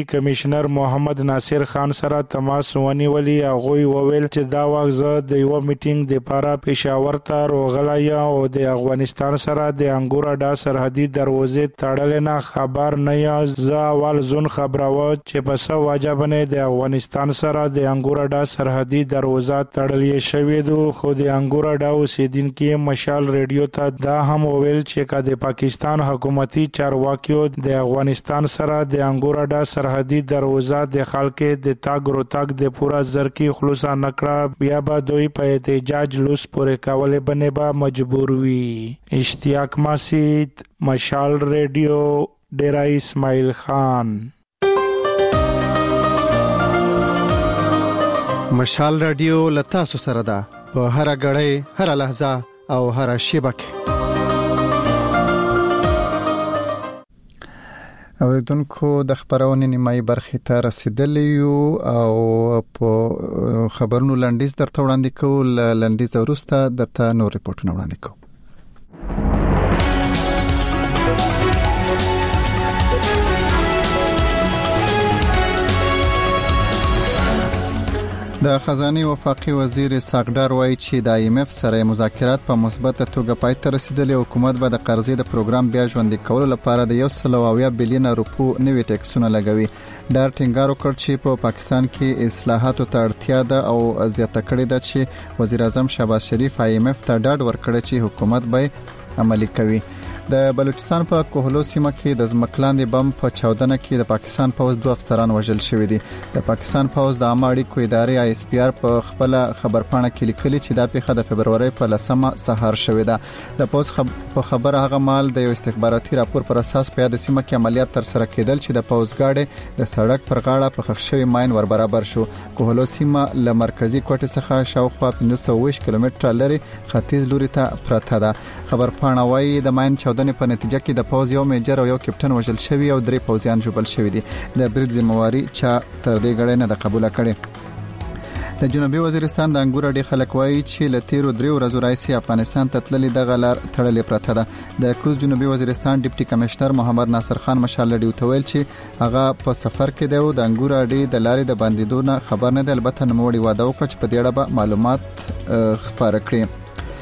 کمشنر محمد ناصر خان سره تماس ونیولي. هغه وویل چې دا وخت زه د یو میټینګ د لپاره پېښور ته راغلی او د افغانستان سره د انګور اډا سرحدي دروازې تړل نه خبر نه یم. زه اول ځون خبرو چې په څه وجه باندې د افغانستان سره د انګور اډا سرحدي دروازه تړل شوې ده. خو د انګور اډا اوسیدونکي مشال ریډیو ته دا هم وویل چې که د پاکستان حکومتي چارواکیو د افغانستان سره د انګور اډا سرحدي دروازه د خلکو د تاګ رو تاګ د پورا زرکی خلاص نکړه بیا به دوی په احتجاج لوس پورې کول باندې به مجبور وي. اشتیاق مسید، مشال ریډیو، ډیرا اسماعیل خان. مشال رادیو لتا سو سره ده په هر غړې هر لحظه او هر شیبه کې. اوریدونکو د خبرونې نیمایي برخې ته رسیدلی یو او په خبرونو لنډیز درته وړاندې کوو. لنډیز وروسته درته نور ریپورتونه وړاندې کوو. د خزانه وفاقي وزیر ساقدار وایي چې د آی ایم اف سره مذاکرات په مثبت توګه پای ته رسیدلي. حکومت به د قرضې د پروګرام بیا ژوندۍ کولو لپاره د یو سل او اویا بلین روپو نوي ټیکسونه لګوي. ډار ټینګار وکړ چې په پاکستان کې اصلاحاتو ته اړتیا ده او زیاته کړې ده چې وزیر اعظم شهباز شریف آی ایم اف ته ډاډ ورکړ چې حکومت به عملي کوي. د بلوچستان په کوهلو سیمه کې د ځمکلاندې بم په چاودنه کې د پاکستان پوز دوه افسران وژل شوي دي. د پاکستان پوز د عامه اړیکو ادارې آی اس پی آر په خپل خبرپاڼه کې لیکلي چې دا پیښه د فبرورۍ په لسمه سهار شوې ده. د پوز خب... په خبره هغه مال د یو استخباراتي راپور پر اساس په یاد سیمه کې عملیات تر سره کېدل چې د پوزګاډي د سړک پر غاړه په خښ شوی ماين ور برابر شو. کوهلو سیمه له مرکزی کوټه څخه شاوخوا پنځه سوه اووه کیلومتره لري ختیځ لوري ته پرته ده. خبرپاڼه وايي د ماين چاودنې په نتیجه کې د پوز یو میجر او یو کپټن وژل شوی او درې پوزیان ژوبل شوی دي. د برید ذمہواری چا تر دې غړې نه د قبول کړي. د جنوبي وزیرستان د انګور اډې خلک وایي چې له تیرو درې ورځو راځي افغانستان ته تللي د غلار تړلې پرته ده. د کوز جنوبي وزیرستان ډیپټي کمشنر محمد ناصر خان مشال ډیو تویل چې هغه په سفر کې دی او د انګور اډې د لارې د باندېدو نه خبر نه دی. البته نوموړي واده وکړ چې په دې اړه به معلومات خبره کړي.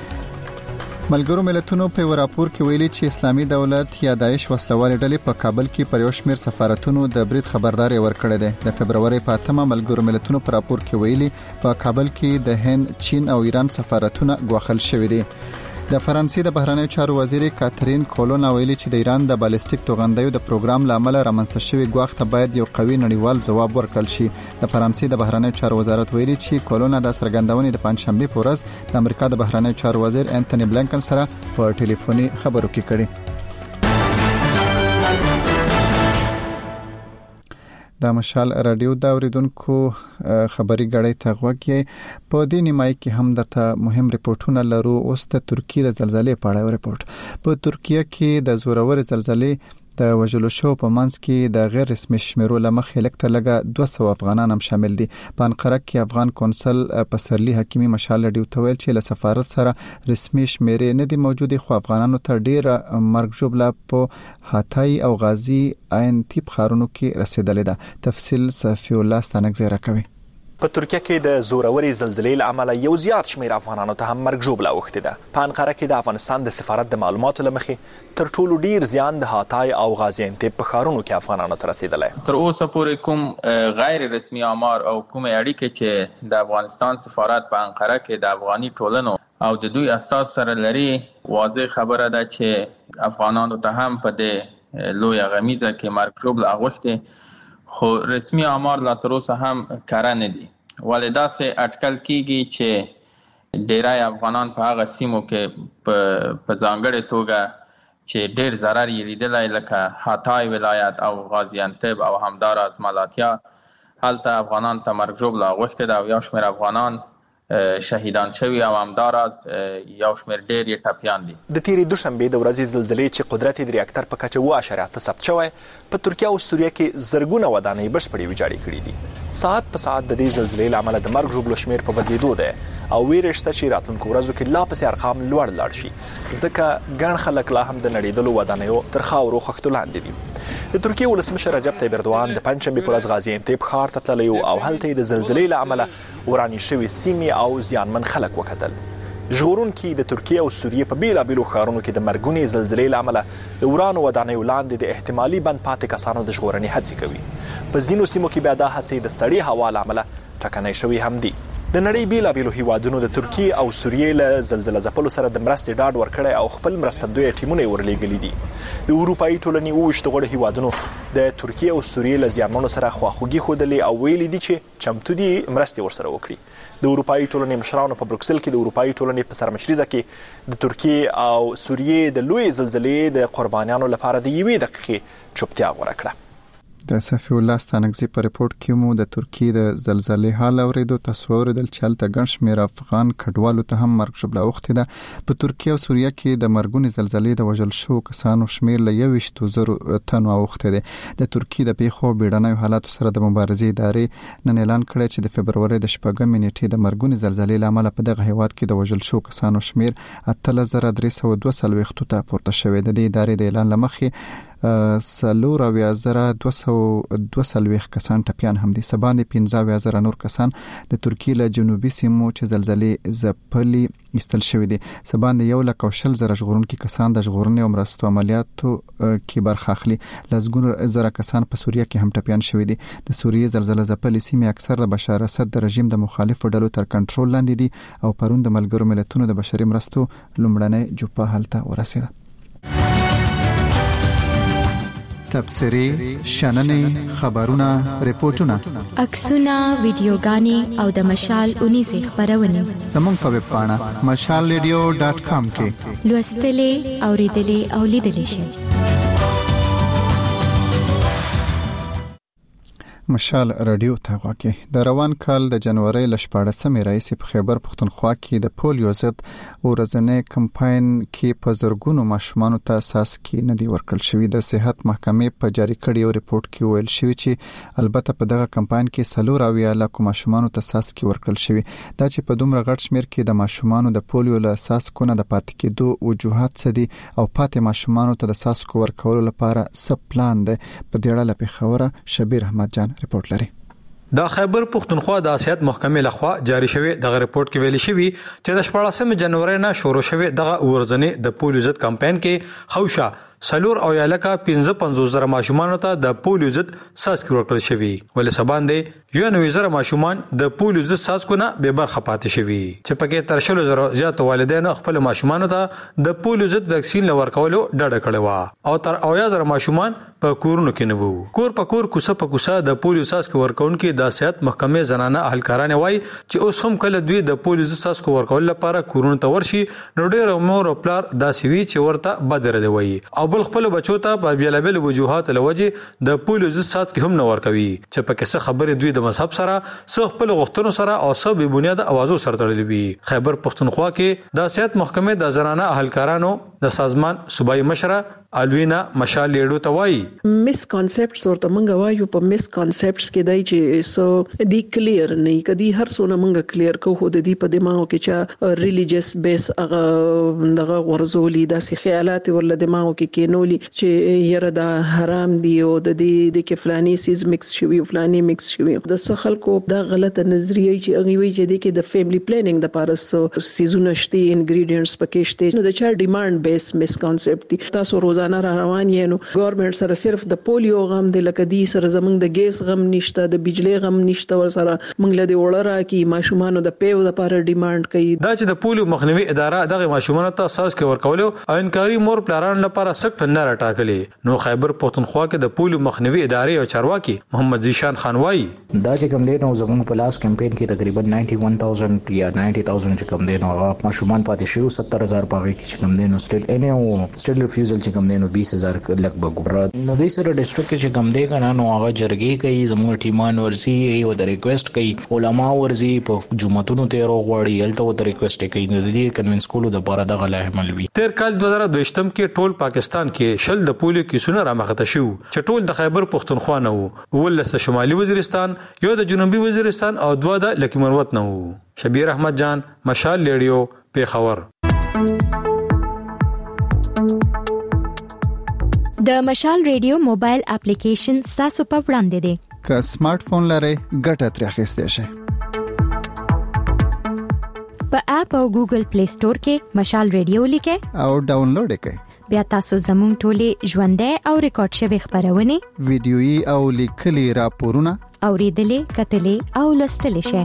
ملګرو ملتونو په راپور کې ویلي چې اسلامي دولت یا داعش وسلوال ډلې په کابل کې پر یو شمېر سفارتونو د برید خبرداري ورکړې ده. د فبرورۍ په اتمه ملګرو ملتونو په راپور کې ویلي په کابل کې د هند، چین او ایران سفارتونه ګواښل شوي دي. د فرانسې د بهرنیو چارو وزیر کاترین کولون ویلي چې د ایران د بالستیک توغندیو د پروګرام لامل رامنځته شوی ګواښ ته باید یو قوي نړیوال ځواب ورکړل شي. د فرانسې د بهرنیو چارو وزارت ویلي چې کولون د سرګندونې د پنځشنبه په ورځ د امریکا د بهرنیو چارو وزیر انټونی بلنکن سره په ټلیفوني خبرو کې کړي. د مشال رادیو دا اوریدونکو خبري غړې ته غوږی. په دې نیمای کې هم درته مهم ریپورتونه لرو. اوس د ترکیه د زلزلې په اړه ریپورت. په ترکیه کې د زورور زلزلې د وژلو شو په منځ کې د غیر رسمي شمیرو لمخې لکه لګه دوه سوه افغانان هم شامل دي. په انقره کې افغان کونسل پسرلی حکیمی مشال ډیو تویل چې له سفارت سره رسمي شمیرې نه دي موجودي خو افغانانو ته ډیر مرګ ژوبله په هاتای او غازی عین تیپ خارونو کې رسیدلې ده. تفصیل صفی الله ستانک زیرا کوي. په ترکیه کې د زوروري زلزلې له امله یو زیات شمېر افغانانو ته هم مرګ ژوبله اوښتې ده. په انقره کې د افغانستان د سفارت د معلوماتو له مخې تر ټولو ډیر زیان د هاتای او غازیانتیپ په ښارونو کې افغانانو ته رسیدلی. تر اوسه پورې کوم غیر رسمي آمار او کومې اړیکې چې د افغانستان سفارت په انقره کې د افغاني ټولنو او د دوی استاذ سره لري واضح خبره ده چې افغانانو ته هم په دې لویه غمیزه کې مرګ ژوبله اوښتې، خو رسمي آمار لا تر اوسه هم کره نه دي. ولې داسې اټکل کیږي چې ډیری افغانان په هغه سیمو کې په ځانګړې توګه چې ډیر ضرر یې لیدلی لکه هاتای ولایت او غازیانتب او همداراز ملاتیا، هلته افغانان ته مرګ ژوبله اوښتې ده او یو شمېر افغانان شهیدان شوي او همداراز یو شمېر ډېر یې ټپیان دي. د تیرې دوشنبې د ورځې زلزلې چې قدرت یې د ریاکټر په کچه اوه اعشاریه اته ثبت شوی، په ترکیه او سوریه کې زرګونه ودانۍ بشپړې ویجاړې کړي دي. ساعت په ساعت د دې زلزلې له امله د مرګ ژوبلو شمیر په بدلیدو دی او ویره شته چې راتلونکو ورځو کې لا پسې ارقام لوړ لاړ شي ځکه ګڼ خلک لا هم د نړېدلو ودانیو تر خاورو خښتو لاندې دي. د ترکیې ولسمشر رجب طیب اردوغان د پنجشنبې په ورځ غازیانتیب ښار ته تللی او هلته یې د زلزلې له امله ورانې شوې سیمې او زیانمن خلک وکتل. ژغورونکي د ترکیې او سوریې په بیلابیلو ښارونو کې د مرګونې زلزلې له امله د ورانو ودانیو لاندې د احتمالي بند پاتې کسانو د ژغورنې هڅې کوي. په ځینو سیمو کې بیا دا هڅې د سړې هوا له امله ټکنۍ شوي هم دي. د نړۍ بیلابیلو هیوادونو د ترکیې او سوریې له زلزله ځپلو سره د مرستې ډاډ ورکړی او خپل مرستندویه ټیمونه یې ورلېږلي دي. د اروپایي ټولنې اوویشت غړو هیوادونو د ترکیې او سوریې له زیانمنو سره خواخوږي ښودلې او ویلي دي چې چمتو دي مرستې ورسره وکړي. د اروپایي ټولنې مشرانو په بروکسل کې د اروپایي ټولنې په سرمشریزه کې د ترکیې او سوریې د لوی زلزلې د قربانیانو لپاره د یوې دقیقې چوپتیا غوره کړه. د صفی الله ستانکزی په ریپورت کې مو د ترکیې د زلزلې حال اوریدو. تاسو اوریدل چې هلته ګڼ شمېر افغان کډوالو ته هم مرګ ژوبله اوښتې ده. په ترکیې او سوریه کې د مرګونې زلزلې د وژل شوو کسانو شمېر له یوویشتو زرو تنو اوښتی دی. د ترکیې د پیښو بیړنیو حالاتو سره د مبارزې ادارې نن اعلان کړی چې د فبرورۍ د شپږمې نیټې د مرګونې زلزلې له امله په دغه هیواد کې د وژل شوو کسانو شمېر اتلس زره درې سوه دوه څلوېښتو ته پورته شوی. د دې ادارې د اعلان له مخې څلور اویا زره دوه سوه دوه څلوېښت کسان ټپیان هم دي. سباندې پنځه اویا زره نور کسان د ترکیې له جنوبي سیمو چې زلزلې ځپلي ایستل شوي دي. سباندې یو لک او شل زره ژغورونکي کسان د ژغورنې او مرستو عملیاتو کې برخه اخلي. لسګونه زره کسان په سوریه کې هم ټپیان شوي دي. د سوریې زلزله ځپلې سیمې اکثر د بشار اسد د رژیم د مخالفو ډلو تر کنټرول لاندې دي او پرون د ملګرو ملتونو د بشري مرستو لومړنۍ جوپه هلته ورسېده. تبصرې، شننې، خبرونه، ریپورتونه، عکسونه، ویډیوګانې او د مشال اونیزې خبرونه زموږ په ویب پاڼه مشال ریډیو ډاټ کام کې لوستلې، اوریدلې او لیدلې شئ. مشال رادیو ته غواړي. د روان کال د جنوري ل شپاړسمې راځي په خیبر پښتونخوا کې د پولیو ضد ورځنی کمپاین کې په زرګونو ماشومان ته اساس کې ندي ورکړل شوی. د صحت محکمې په جاری کړي او ریپورت کې ویل شوی چې البته په دغه کمپاین کې سلور اویا لک ماشومان ته اساس کې ورکړل شوی. دا چې په دومره غټ شمیر کې د ماشومان د پولیو له اساس کونه د پاتې کېدو وجوهات څه دي او پاتې ماشومان ته د اساس کو ورکولو لپاره څه پلان دی. په دې اړه په خبره شبیر احمد جان ریپورت لري. د خیبر پښتونخوا د صحت محکمې لخوا جاری شوی دغه ریپورت کې ویل شوی چې د شپاړسمې جنوري نه شروع شوی دغه ورځنی د پولیو ضد کمپاین کې خوشا سلور او یالکا پنځه پنځوس زره ماشومان ته د پولیو ضد ساس کې ورکړل شوی. ولې سباندې یو نوي زره ماشومان د پولیو ضد ساس کو نه به برخه پاتې شوی چې پکې تر شلو زره زیات والدین خپل ماشومان ته د پولیو ضد ویکسین لورکولو ډډه کړې و او تر اویا زره ماشومان په کورونو کې نه وو. کور په کور کوڅه په کوڅه د پولیو ساس کې ورکون کې د صحت محکمې زنانه اهلکارانه وای چې اوس هم کله دوی د پولیو ضد ساس کو ورکول لپاره کورونو ته ورشي نو ډېر مور او پلار داسې وی چې ورته بدر دی وای او بل خپل بچو ته په بیلابل وجوهات لوجه د پولیو ضد ساس کې هم نه ورکوي چې په کیسه خبره دوی د مذهب سره سو خپل غوښتنو سره او سو به بنیاد اوازو سره تړلې وي. خیبر پښتونخوا کې د صحت محکمې د زنانه اهلکارانو د سازمان صوبایي مشره الوینا مشال لیډو ته وایي مس کانسپټس ورته مونږ وایو. په مس کانسپټس کې دای چې سو دی کلیر نه کدي هر څونه مونږ کلیر کو خو د دې په دماغو کې چې ریلیجیس بیس هغه دغه ورزولي داسې خیالات ول دماغو کې کینولي چې یره دا حرام دی او د دې د کفلانی سیز مکس شوی فلانی مکس شوی. د څه خلکو دا غلطه نظریه چې هغه وی چې د کې د فیملی پلانینګ د پاره سیزونه شتي انګریډینټس پکې شته نو د چا ډیماند بیس مس کانسپټ دی. تاسو روزانه را روان یې نو ګورنمنت سره صرف د پولیو غم د لکدي سره زمنګ د ګیس غم نشته د بجلی غم نشته ور سره منګ له دی وړه را کی ماشومان د پیو د لپاره ډیماند کوي. دا چې د پولیو مخنیوي اداره دغه ماشومان ته اساس کې ورکولو او انکاري مور پلاران لپاره سخت نه راټاکلي. نو خیبر پښتونخوا کې د پولیو مخنیوي ادارې او چارواکي محمد زیشان خان وایي دا چې کوم دی نو زموږ په لاس کمپاین کې تقریبا اکیانوي هزار یا نوي هزار چې کوم دی نو ماشومان پاتې شو ستر هزار پاوي کې چې کوم دی نو سټیل ان او سټیل ریفیوزل چې کوم کم دی نو بیس هزار لک بګو نو د سره ډیسټریکټ چې کم دی کنه نو هغه جرګې کوي زموږ ټیمان ورسي او د ریکوست کوي علما ورسي په جمعتونو ته روغړی هلته د ریکوست کوي نو د دې کنوینس کولو د لپاره د غلا عمل وی. تیر کال دوه زره دوه کې ټول پاکستان کې شل د پولیو کیسونه رامخته شو چې ټول د خیبر پختونخوا نه وو ولس شمالي وزیرستان یو د جنوبي وزیرستان او دوه د لکی مروت نه وو. شبیر احمد جان مشال ریډیو پیښور. د مشال ریډیو موبایل اپلیکیشن تاسو په وړاندې دی. که سمارټ فون لرئ ګټه ترې اخیستئ شئ. په اپ او ګوګل پلی سٹور کې مشال ریډیو لیکئ او ډاونلوډ کړئ. بیا تاسو زموږ ټولې ژوندۍ او ریکارډ شوی خبرونه ویډیويي او لیکلي راپورونه اوریدلې کتلې او لوستلې شئ.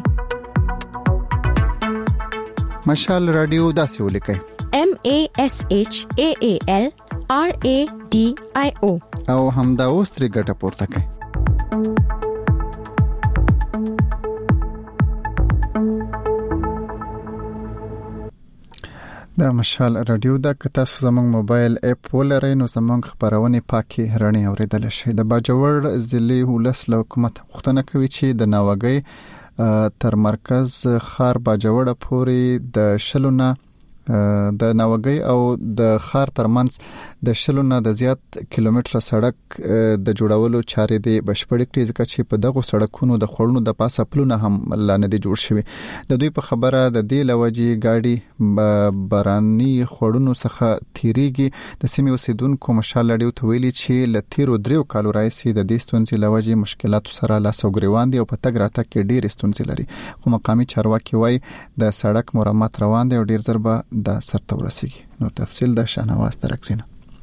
مشال رادیو داسې ولیکئ M A S H A A L R A D I O او همدا اوس ترې ګټه پورته کړئ. دا مشال رادیو دا که تاسو زموږ موبایل اپ ولرئ نو زموږ خبرونه پاکي رڼې اوریدل شي. د باجوړ ضلع ولس له حکومت غوښتنه کوي چې د ناوګۍ تر مرکز خار باجوړ پورې د شلونه د ناوګۍ او د خار ترمنځ د شلونه د زیات کیلومتره سړک د جوړولو چارې د بشپړ کړي ځکه چې په دغه سړکونو د خړونو د پاسه پلونه هم لانه دي جوړ شوی. د دوی په خبره د دې لوجي گاډي باراني خړونو څخه تیریږي. د سیمې اوسیدونکو مشال لړیو ته ویلي چې لتیرو دریو کالو راځي د دې ستونزې لوجي مشکلات سره لاس او ګریوان دي او په تګ راتګ کې ډېر ستونزې لري. خو مقامي چارواکي وایي د سړک مرمت روان دی او ډېر ضربه د سرته ورسیږي. نو تفصیل د شاهنواز ترکزینه.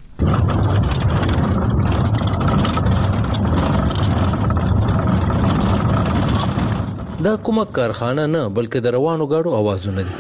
دا کومه کارخانه نه بلکې د روانو گاډو आवाजونه دي.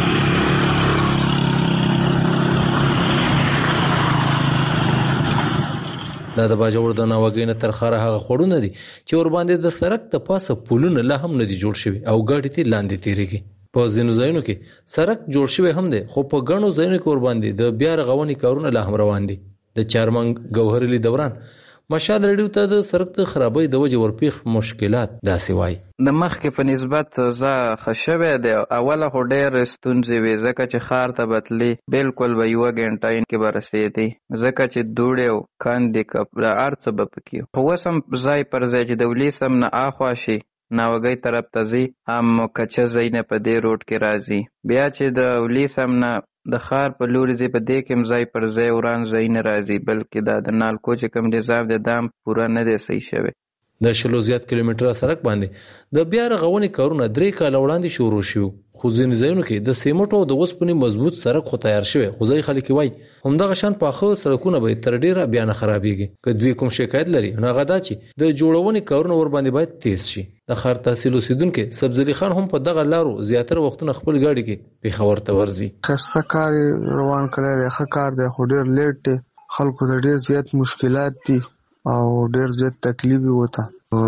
دا د باجوړ د ناوګۍ نه تر خاره هغه خړونه دي چې ور باندې د سړک د پاسه پلونه لا هم نه دي جوړ شوي او ګاډي ته لاندې تیریږي. په ځینو ځایونو کې سړک جوړ شوی هم دی خو په غنو ځایونو کې ور باندې د بیا رغونې کارونه لا هم روان دي. د چارمنګ گوهرلی دوران مشال ریډیو ته د سړک د خرابۍ د وجې ورپیښ مشکلات داسې وایي. د مخکې په نسبت زه خښوی دی اوله خو ډېر ستونزې وي ځکه چې ښار ته بتلی بالکل به یوه ګنټه کې به رسېدی ځکه چې دوړې او کاندې د هر څه به پکې خو اوس هم ځای پر ځای چې د ولیس هم نه اخوا شي ناوګۍ طرف ته ځي هم کچه ځای نه په دې روډ کې راځي بیا چې د ولیس هم نه د ښار په لوري ځي په دې کې هم ځای پر ځای وران ځای نه راځي بلکې دا د نالکو چې کوم نظام دی دا هم پوره نه دی صحیح شوی. د شلو زیات کیلومتره سړک باندې د بیا رغونې کارونه درې کاله وړاندې شروع شوي خو ځینې ځایونو کې د سیمټو او د اوسپنې مضبوط سړک خو تیار شوی خو ځای خلک وایي همدغه شان پاخه سړکونه به تر ډیره بیا نه خرابېږي. که دوی کوم شکایت لري نو هغه دا چې د جوړونې کارونه ور باندې باید تیز شي. د ښار تحصیل اوسیدونکو سبزلي خان هم په دغه لارو زیاتره وختونه خپل گاډي کې پیښور ته ورځي. خسته کار روان کړی دی ښه کار دی خو ډیر لیټ دی خلکو ته ډیر زیات مشکلات دي او ډیر زیات تکلیف وته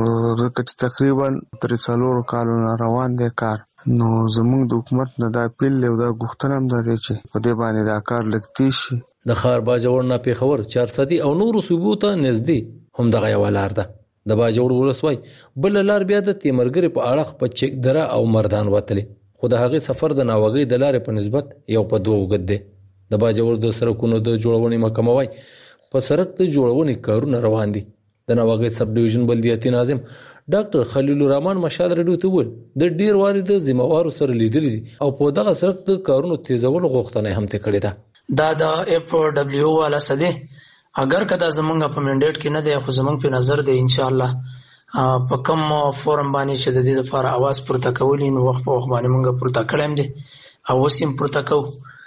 ځکه چې تقریبا تر څلورو کالونو روان دی کار. نو زموږ د حکومت نه دا اپیل دی او دا غوښتنه هم ده چې په دې باندې دا کار لږ تیز شي. د ښار باجوړ نه پیښور چارسدي او نورو صوبو ته نږدې همدغه یوه لار ده. د باجوړ ولسوالۍ بل لار بیا د تیمرګرې په اړخ په چک دره او مردان وتلی خو د هغې سفر د ناوګۍ د لارې په نسبت یو په دوه اوږد دی. د باجوړ د سړکونو د جوړونې محکمه وایي په سړک د جوړونې کارونه روان دي. د ناوګۍ سب ډیویژن بلدیاتي ناظم ډاکټر خلیل الرحمن مشال ریډیو ته وویل د ډیر واري د ذمہوارو سره لیدلي دي او په دغه سړک د کارونو تیزولو غوښتنه هم ته کړې ده. دا د اف دبليو والا سده اگر کدا زمونږ په منډیټ کې نه دی خو زمونږ په نظر دی ان شاء الله په کوم فورم باندې چې د دې لپاره आवाज پورته کولې نو وخت په وخت باندې موږ پورته کړم دي او وسیم پورته کو.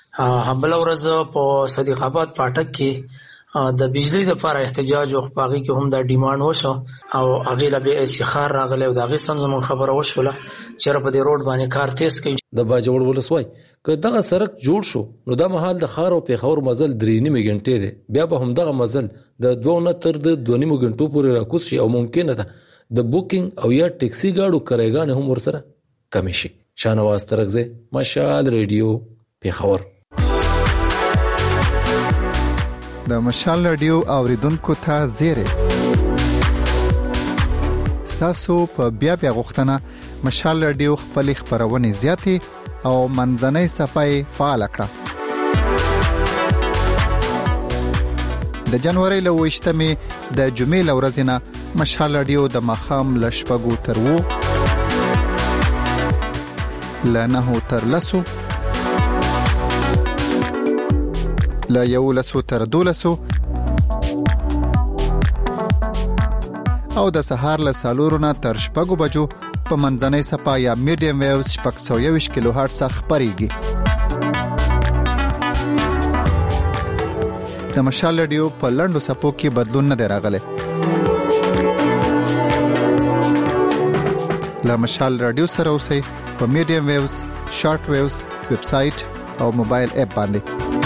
هبل ورځ په صدیق آباد پاټک کې د بجلی د لپاره احتجاج او خپاغي کې هم دا ډیماند وشو او هغه له به استخار راغله او دا غي سم زمون خبره وشوله چې په دې روډ باندې کار تیز کوي. د باجوړ ولسوالۍ که دغه سړک جوړ شو نو دا مهال د خار او پیښور مزل درې نیمه غنټې دی بیا به هم دغه مزل د دوه نه تر د دوه نیمه غنټو پورې راکوس شي او ممکن ده د بوکینګ او یا ټیکسي گاډو کرایګان هم ورسره کم شي. شاهنواز ترکزی مشال ریډیو پیښور. د مشال رادیو اوریدونکو ته زیری ستاسو په بیا بیا غوښتنه مشال رادیو خپل خبرونه زیاتې او منځنۍ صفای فعال کړه د جنوري له وشتمې د جمعې لورځ نه مشال رادیو د مخام لشپګو تر وو لنه تر لسو لا یو لسو تر دولسو او د سهار له سالورونه تر شپږو بجو په منځنۍ صفا یا میډیم ویوز شپږ سوه یوویشت کیلو هرتز خپرېږي. د مشال رادیو په لنډو صفو کې بدلون نه دی راغلی. له مشال رادیو سره اوسئ په میډیم ویوز، شارټ ویوز، ویب سایټ او موبایل اپ باندې.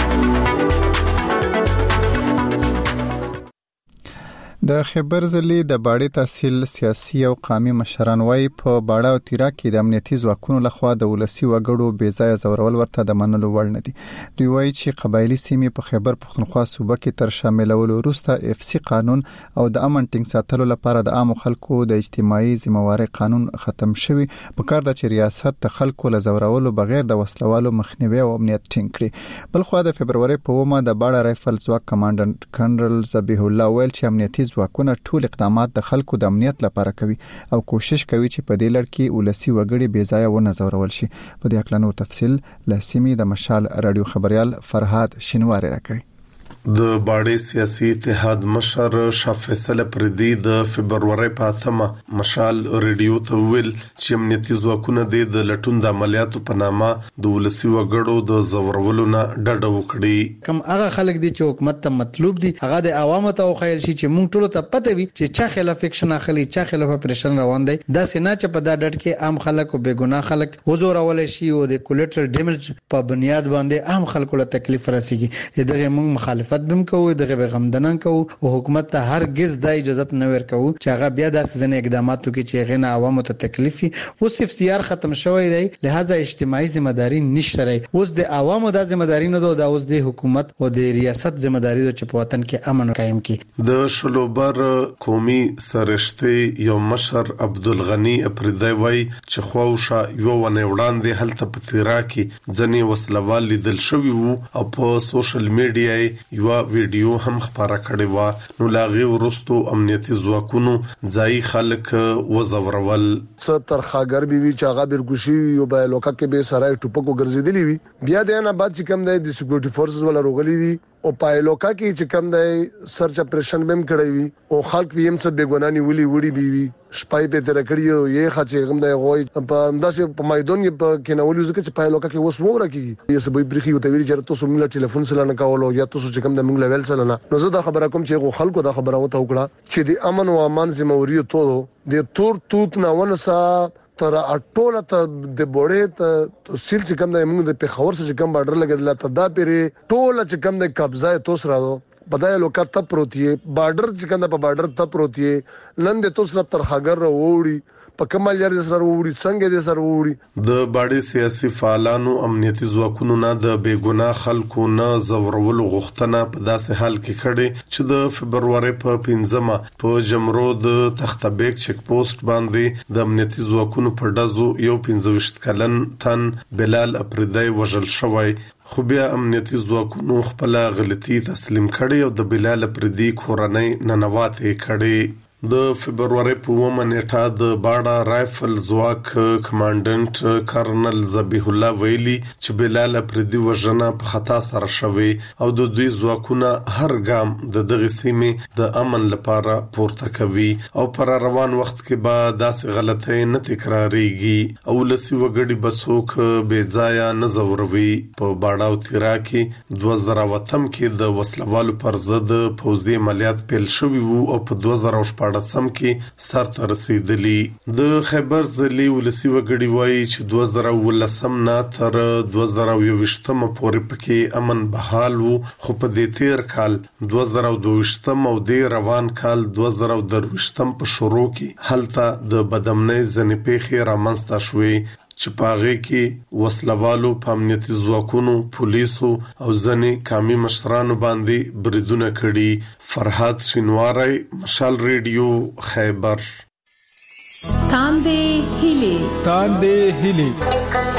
د خبر ځلې د باړې تحصیل سیاسي او قومي مشران وايي په باړه او تیرا کې د امنیتي ځواکونو لخوا د ولسی وګړو بې ځای زورول ورته د منلو وړ نه دي. دوی وايي چې قبایلی سیمې په خیبر پښتونخوا صوبه کې تر شاملولو وروسته اف سي قانون او د امن ټینګ ساتلو لپاره د عام خلکو د اجتماعي ذمہواری قانون ختم شوی. په کار د چې ریاست د خلکو له زورولو بغیر د وسلوالو مخنیوي او امنیت ټینګ کړي. بل خو د فبرवरी په ومه د باړه رایفل ځواک کمانډنټ کنرل ذبیح الله ویل چې امنیتي ځواکونه ټول اقدامات د خلکو د امنیت لپاره کوي او کوشش کوي چې په دې لړ کې ولسی وګړي بې ځای ونه زورول شي. په دې اړه نو تفصیل لاسمي د مشال رادیو خبريال فرهاد شینواری راکړي. د باړې سیاسي اتحاد مشر شاه فیصل پردي د فبرवरी په اتمه مشال رادیو ته ویل چې امنیتي ځواکونه د لټون د عملیاتو په نامه د ولسی وګړو د زورولو نه ډډه وکړي. کوم هغه خلک دي چې حکومت ته مطلوب دي هغه د عوامو ته خیال شي چې موږ ټول ته پته وي چې چا خلاف اکشن اخلي، چا خلاف اپریشن روان دی. دا سينه چې په دا ډډ کې عام خلک او بے ګناه خلک وزورول شي او د کولیټرل ډیمیج په بنیاد باندې عام خلکو له تکلیف رسیږي. دغه موږ مخالفت بم کوو، دغه غمدنن کوو او حکومت ته هرگز د اجازه نه ورکوو چې هغه بیا د ځنې اقدامات وکړي چې غنه عوامو ته تکلیفي. اوس اف سی آر ختم شوی دی، لہذا اجتماعي ذمہ داری نشته. اوس د عوامو د ذمہ داری نه ده، اوس د حکومت او د ریاست ذمہ داری ده چې په وطن کې امن قائم کړي. د شلوبر قومي سرشتي یو مشر عبدالغنی افریدی وای چې خواوشه یو ونه وړاندې هلته په تیرا کې ځنې وسلوال لیدل شوی وو او په سوشل میډیا یو ویډیو هم خبره کړې و. نو لاغي ورستو امنیتي ځواکونو ځای خلک وزورول ستر خاګر بي وی چاغه برګوشي یو به لوکا کې به سړی ټوپکو ګرځېدلی وي. بیا د نه بعد چې کوم دی د سکیورټي فورسز ولا روغلي دي او پایلوکا کې چې کوم دی سرچ اپریشن بم کړی وي او خلک ویم څه بیګونانی ولي وړي بي وي شپای په تر کړی یو خاصه کوم دی غوي په انداسه په میدان په کې نو ولې ځکه چې پایلوکا کې وس وره کیږي یې سبې برخي او تویل چې تاسو موږ ټلیفون سره نه کولو یا تاسو چې کوم د موږ لیول سره نه. نو زه دا خبره کوم چې خلکو دا خبره وته وکړه چې د امن او امان ذمہواری ته د تور توت نه ونسا تر اټوله ته د بوړې ته سیل چې کوم د موږ د پیښور سره کوم بارډر لګیدل ته دا پیری ټوله چې کوم د قبضه توس راو بدای لوکا ته پروتي بارډر چې کوم په بارډر ته پروتي نن د توس تر خاګر وروړي په کمال یار د سره ووري څنګه د سره ووري. د باړې سیاسي فعالانو امنیتي ځواکونو نه د بیګناه خلکو نه زورولو غوښتنه په داسې حال کې کړي چې د فبرवरी په پنځمه په جمرو د تختبیک چک پوسټ باندې د امنیتي ځواکونو په ډزو یو پنځه ویشت کلن تن بلال افریدی وژل شوی. خو بیا امنیتي ځواکونو خپل غلطي تسلیم کړي او د بلال افریدی کورنۍ ننواتې کړي. د فبرवरी په ومه نیټه د باړه رایفل ځواک کمانډنټ کرنل ذبیح الله ویلي چې بلال افریدی وژنه په خطا سره شوی او د دوی ځواکونه هر ګام د دغه سیمې د امن لپاره پورته کوي او پر روان وخت کې به داسې غلطۍ نه تکراریږي او لسی وګړي بسوک بې ځای نه زوروي. په باړه او تیرا کې دوه زره وتم کې د وسلوالو پر ضد پوځي عملیات پیل شوي وو او په دوه زره سم کې سر ته رسیدلی. د خیبر ځلې ولسی وګړي وایي چې دوه زره ولسم نه تر دوه زره یوویشتم پورې پکې امن بحال وو. خو په دې تیر کال دوه زره دویشتم او د روان کال دوه زره درویشتم په شروع کې هلته د بدامنۍ ځنې پیښې رامنځته شوې چې پاغه کې وسلوالو په امنیتي ځواکونو پولیسو او ځنې قومي مشرانو باندې بریدونه کړي. فرحات شینواری، مشال ریډیو، خیبر. تاندې هیلې تاندې هیلې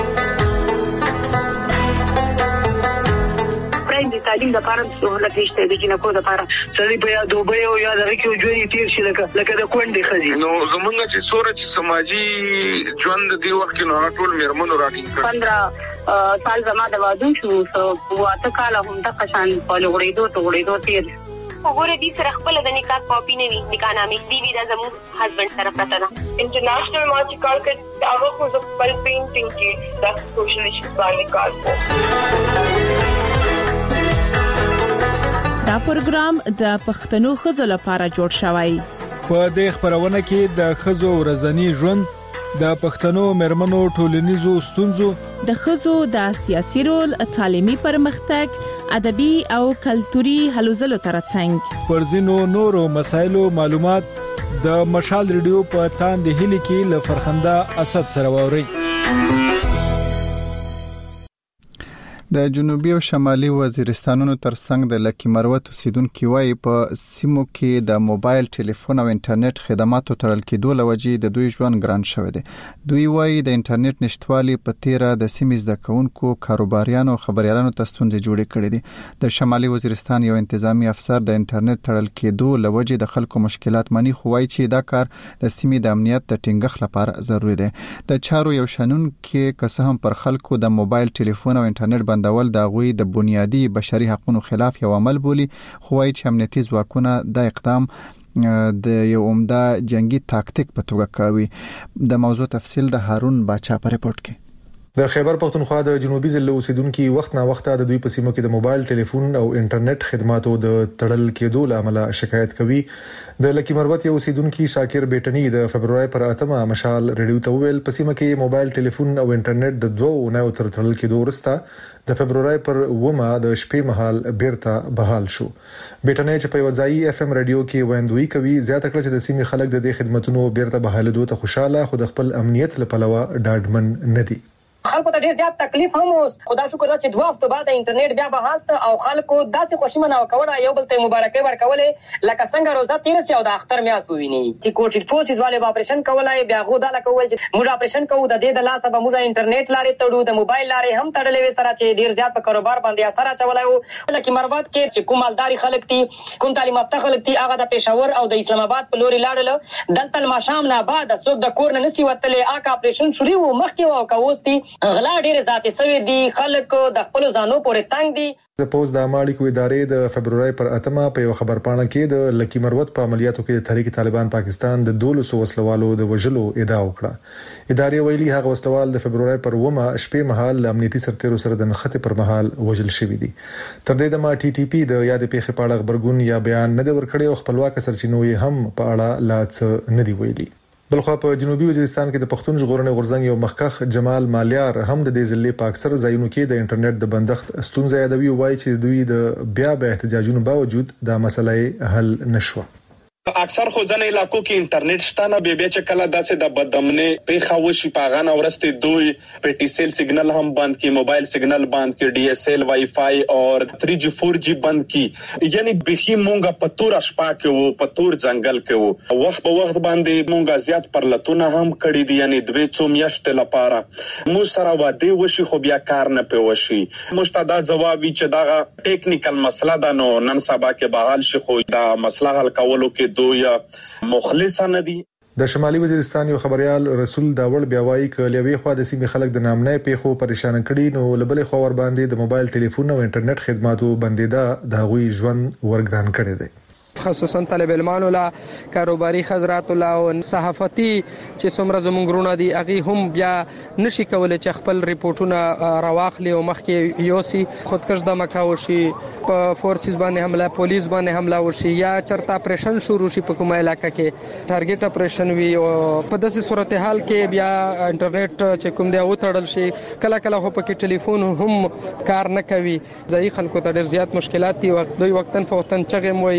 د تعلیم د لپاره سہولت نشته د جنکو د لپاره سړي په یاد دوبه او یاد راکې ژوند تیر شي لکه لکه د کونډې خزي. نو زمونږ چې سوره چې سماجی ژوند دی وخت کې نو ټول میرمنو راټینګ کړ. پندرہ سال زما د وادو شو سو واته کال هم د قشان په لوړېدو ته وړېدو تیر. وګوره دې سره خپل د نکاح کاپی نه وي، نکاح نامې دی وی د زمو هسبند سره پته ده. انټرنیشنل ما چې کار کړ هغه خو د خپل پینټینګ کې د سوشل ایشوز باندې کار کوي. دا پروګرام د پښتنو خزو لپاره جوړ شوی. په دې خبرونه کې د خزو ورځنی ژوند، د پښتنو مرمنو ټولنیزو ستونزو، د خزو د سیاسي رول، تعلیمي پرمختګ، ادبي او کلتوري هلو ځلو ترڅنګ پر ځینو نورو مسایلو معلومات د مشال ریډیو په تاندې هیلې کې ل فرخنده اسد سره ووري. د جنوبي او شمالي وزیرستانونو ترڅنګ د لکی مروت اوسیدونکو وایي په سیمو کې د موبایل ټلیفون او انټرنیټ خدماتو تړل کېدو لوجې د دوی ژوند ګران شوی دی. دوی وایي د انټرنیټ نشټوالي په تیره د سیمې زده کوونکو، کاروباریانو او خبريالانو ته ستونزې جوړې کړې دي. د شمالي وزیرستان یو انتظامی افسر د انټرنیټ تړل کېدو لوجې د خلکو مشکلات مني، خو وایي چې دا کار د سیمې د امنیت د ټینګښت لپاره ضروري دی. د چارو یو شنن کې که څه هم پر خلکو د موبایل ټلیفون او انټرنیټ بند ول د غوي د بنیادی بشري حقوقو خلاف یو عمل بولی، خو وايي چې امنیتي ځواکونه د اقدام د یو عمده جنگي تاکتیک په توګه کوي. د موضوع تفصیل د هارون باچا په ریپورت کې. د خیبر پختونخوا د جنوبي ضلع اوسیدونکو وخت نا وخت د دوی په سیمو کې د موبایل ټلیفون او انټرنیټ خدماتو د تړل کېدو لامل شکایت کوي. د لکی مروت یو اوسیدونکو شاکر بیٹنی د فبرवरी پر اتمه مشال ریډیو ته ویل په سیمه کې موبایل ټلیفون او انټرنیټ د دوه نه تر تړل کېدو وروسته د فبرवरी پر ومه د شپې مهال بیرته بحال شو. بیٹنی چې په وځای اف ام ریډیو کې ویندوي کوي زیاته کړه چې د سیمې خلک د دې خدماتونو بیرته بحالېدو ته خوشاله، خو د خپل امنیت لپاره ډاډمن نه دي. خلکو ته ډیر زیات تکلیف هم اوس خدا شکر ده چې دوه هفته بعد انټرنیټ بیا بحال ست او خلکو داسې خوشی مناو کوله، یو بل ته مبارکي ورکولې لکه څنګه روزه تیر سي او د اختر میاس وویني چې کوټ فورسز والے اپریشن کولای بیا غو داله کول چې موږ اپریشن کوو د دې د لاسه به موږ انټرنیټ لارې تړو، د موبایل لارې هم تړلې وي سره چې ډیر زیات په کاروبار باندې اثر اچولای وو. لکه مروت کې چې کوم مالداري خلک دي، کوم تعلیم یافته خلک دي، هغه د پېښور او د اسلام آباد په لوري لاړل. دلته ماشام نه بعد څوک د کور نه نسی وتلې، اکا اپریشن شروع وو مخکې وو کوستي غلا ډیر ذاتي سوي دي، خلک د خپل ځانو پورې تنگ دي. د پوز د امالیکو ادارې د فبرवरी پر اتمه په یو خبر پاڼه کې د لکی مروت په عملیاتو کې تحریک طالبان پاکستان د دولسو وسلوالو د وژلو ادعا وکړه. ادارې ویلي هغه وسلوال د فبرवरी پر ومه شپې مهال امنیتي سرتیرو سره د نښته پر مهال وژل شوی دي. تر دې د ما ټي ټي پی د یاد پیښې په اړه خبرګون یا بیان نه دی ورکړی او خپلواک سرچینو یې هم په اړه لا څه نه دی ویلي. بلخوا په جنوبي وزیرستان کې د پښتون ژغورنې غورځنګ یو مخکخ جمال مالیار هم د دې ضلع په اکثر ځایونو کې د انټرنیټ د بندښت ستونزې یادوي، وایي چې دوی د بیا به احتجاجونو باوجود دا مسله حل نشوه. اکثر خو ځنې علاقو کې انټرنیټ شته نه، به به چې کله داسې د بدامنۍ پیښه وشي پاغان اورسته دوی په ټي سي ال سیګنل هم بند کی، موبایل سیګنل بند کی، ډي اس ال وائی فائی اور تھری جی فور جی بند کی، یعنی بخي مونږه په تور شپه کې وو، په تور ځنګل کې وو، وخت په وخت باندې مونږه زیات پرلتونه هم کړی دي، یعنی دوی څو میاشتې لپاره مو سره واده وشي خو بیا کار نه پوي. مستدا جواب چې دا ټیکنیکل مسله ده، نو نن سبا کې بحال شي خو دا مسله حل کولو کې دوی مخلص نه دي. د شمالي وزیرستان یو خبريال رسول داول بیا وایي ک لوي خو د سیمې خلک د نامنې پیښو پریشان کړي، نو لبلې خو ور باندې د موبایل ټلیفون او انټرنیټ خدماتو بندیدا د غوي ژوند ورګران کړي دي. خصوصا طالب علمانو لا کاروباري حضرات لا او صحافتي چې څومره زمونږونه دي هغه هم بیا نشي کولای چې خپل ریپورتونه راواخلي او مخکې یوسي خودکش د مکاو شي، په فورسز باندې حمله، پولیس باندې حمله وشي، یا چرته اپریشن شروع شي په کومه علاقې کې ټارګټ اپریشن وي، او په داسې صورتحال کې بیا انټرنیټ چې کوم دی او تړل شي، کله کله هو په کې ټلیفون هم کار نه کوي. ځای خلکو ته ډېر زیات مشکلات دي، دوی وختن فوختن چغې موي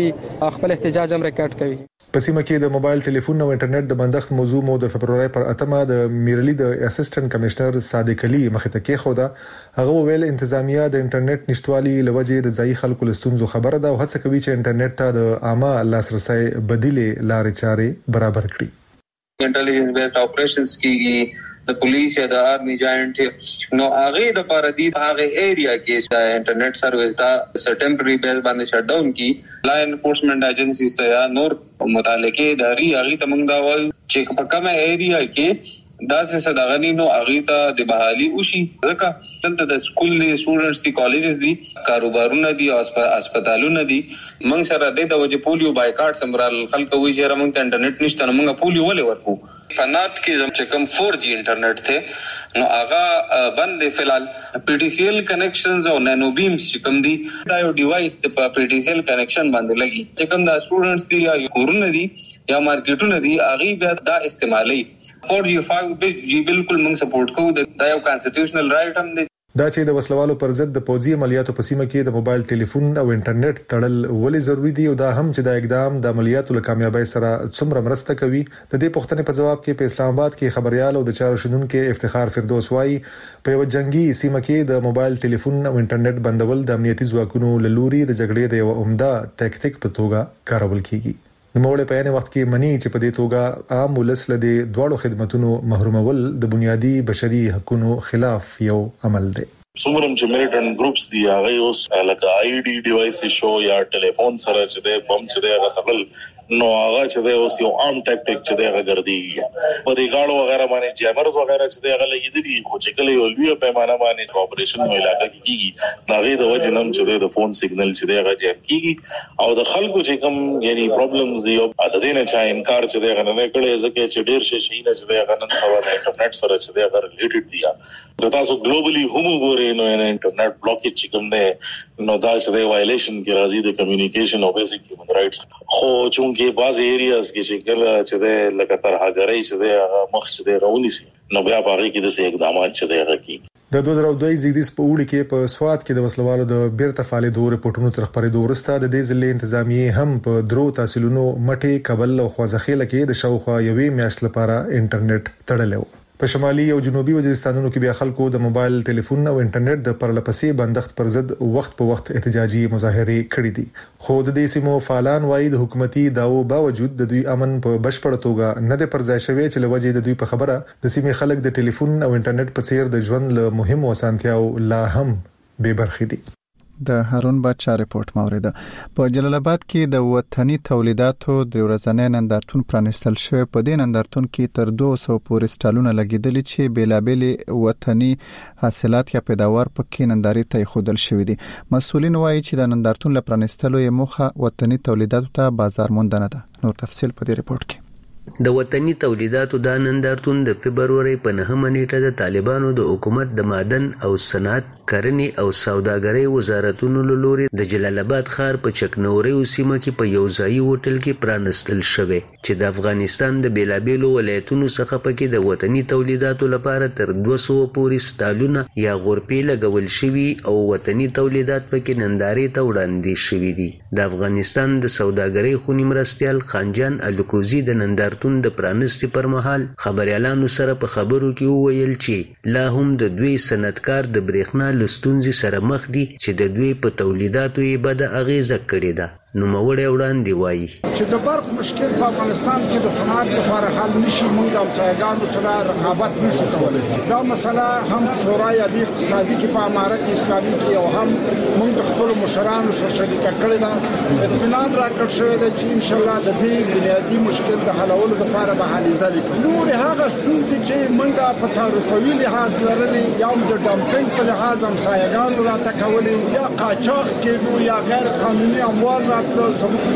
خپل احتجاج هم ریکارډ کوي. په سیمه کې د موبایل ټلیفون او انټرنیټ د بندښت موضوع مو د فبرवरी پر اتمه د میرلی د اسسټنټ کمشنر صادق علي مخې ته کې خوده. هغه ویل انتظامیه د انټرنیټ نشټوالي لوجې د ځای خلکو لستونزو خبره ده او هڅه کوي چې انټرنیټ ته د عامه لاسرسي بدیلې لارې چارې برابر کړي. انټيليجنس بیسډ اپریشنز کیږي د پولیس یا د آرمي جاینټ نو هغه د پاردی هغه ایریا کې د انټرنیټ سرویس دا ټیمپرری بیس باندې شټ ډاون کی لا انفورسمنت ایجنسیز ته یا نور متعلقه اداري هغه تمنګ دا وایي چې په کومه ایریا کې دا څه صداغنی نو هغه ته د بحالي وشي ځکه دلته د سکول دي سټوډنټس دي کالجز دي کاروبارونه دي او هسپتالونه دي موږ سره د وجه پولیو بایکاټ سمرال خلک وی چې موږ ته انټرنیټ نشته نو موږ پولیو ولې ورکو فنات کې زم چې کوم فور جی انټرنیټ ته نو هغه بند فلال پی ټی سی ایل کنیکشنز او نانو بیمز چې کوم دي دا یو ډیوایس ته په پی ټی سی ایل کنیکشن باندې لګي چې کوم دا سټوډنټس دي یا کورونه دي یا مارکیټونه دي هغه بیا دا استعمالي فور جی فایو جی بالکل موږ سپورټ کوو دا یو کانسټیټیوشنل رائټ هم دی. دا چې د وسلوالو پر ضد د پوځي عملیاتو په سیمه کې د موبایل ټلیفون او انټرنیټ تړل ولې ضروری دي او دا هم چې دا اقدام د عملیاتو له کامیابی سره څومره مرسته کوي د دې پوښتنې په جواب کې په اسلام آباد کې خبريال او د چارو شنونکو افتخار فردوس وايي په یو جنگي سیمه کې د موبایل ټلیفون او انټرنیټ بندول د امنیتي ځواکونو له لوري د جګړې د یو عمده ټاکټیک په توګه کارول کیږي. نوموړی په یانه وخت کې منی چې په دې توګه عام ولس له دې دواړو خدماتونو محرومول د بنیادی بشري حقوقو خلاف یو عمل دی. څومره چې ملیټنټ ګروپس دی هغه اوس لکه آی ډي ډیوایس شو یا ټلیفون سره چې د بم چې د غتل نو هغه چې د اوس یو عام ټاکټیک چې د غردي په دې غاړو وغیرہ باندې جیمرز وغیرہ چې د غلې دي خو چې کله یو لوی پیمانه باندې اپریشن نو علاقه کې کیږي دا غي د وجه نم چې د فون سیګنل چې د غا جام کیږي او د خلکو چې کوم یعنی پرابلمز دی او د دې نه چا انکار چې د غنه کړي ځکه چې ډیر شي شي نه چې د غنن سوا د انټرنیټ سره چې د غره ریلیټډ دی دا تاسو ګلوبلی هم وګورئ نو انټرنیټ بلاکیج چې کوم دی نو دا چې د وایلیشن کې راځي د کمیونیکیشن او بیسیک هیومن رائټس خو چونکه بعض ایریاز کې چې کله چې د لکتر هغري چې د مخ چې د غونی سي نو بیا باغی کې د سې اقدامات چې د غکی د دوه زره دوه زیږدیز په وړي کې په سواد کې د وسلوالو د بیرته فعالیت رپورټونو تر خبرې دورسته د دې ځلې انتظامیه هم په درو تحصیلونو مټي کابل او خوځخېل کې د شاوخوا یوې میاشت لپاره انټرنیټ تړلو. په شمالي او جنوبي وزیرستانونو کې بیا خلکو د موبایل ټلیفون او انټرنیټ د پرلپسې بندښت پر ضد وخت په وخت احتجاجي مظاهره کړې دي. خو د دې سیمو فعالان وايي د حکومتي داو باوجود د دوی امن په بشپړ توګه نه د پرځای شوی چې لوجه د دوی په خبره د سیمې خلک د ټلیفون او انټرنیټ په څیر د ژوند له مهمو اسانتیاو لا هم بے برخې دي. د هارون بچا ریپورت موریده په جلال آباد کې د وطني تولیداتو د ورځنۍ نندارتون پرانیستل شوی. په دې نندارتون کې تر دوه سوه پورې سټالونه لګیدل چې بیلابېل وطني حاصلات یا پیداوار پکې ننداري ته خودل شوی دي. مسؤلین وایي چې د نندارتون لپاره پرانیستلو یې موخه وطني تولیداتو ته بازار موندنه ده. نور تفصیل په دې ریپورت کې. د وطني تولیداتو د نندارتون د فبرवरी په نهمه نیټه د طالبانو د حکومت د معدن او صنعت کرنې او سوداګرۍ وزارتونو له لوري د جلال آباد ښار په چکنوري سیمه کې په یو ځایي هوټل کې پرانستل شوی چې د افغانستان د بیلابېلو ولایتونو څخه پکې د وطني تولیداتو لپاره تر دوه سوه پورې سټالونه یا غرفې لګول شوي او وطني تولیدات پکې نندارې ته وړاندې شوي دي. د افغانستان د سوداګرۍ خونی مرستیال خانجان الکوزي د نندارتون د پرانستي پر مهال خبريالانو سره په خبرو کې وویل چې لا هم د دوی صنعتکار د برېښنا لستونزې سره مخ دي چې د دوی په تولیداتو یې بده اغیزه کړې ده. نو موړې وړاندې وایي چې د برق مشکل په افغانستان کې د صنعت لپاره حل نشي. موږ د همسایګانو سره رقابت نشو کولی. دا مسله هم شورای عالی اقتصادي کې په امارت اسلامي کې او هم موږ د خپل مشرانو سره شریکه کړې ده. اطمینان راکړ شوی دی چې ان شاء الله د دې بنیادی مشکل د حلولو لپاره به حل ځلې کوو. نور هغه ستونزې چې موږ په تعرفوي لحاظ لرلې یا د ډمپینګ په لحاظ همسایګانو راته کولې یا قاچاق کېدو یا غیر قانوني اموال را په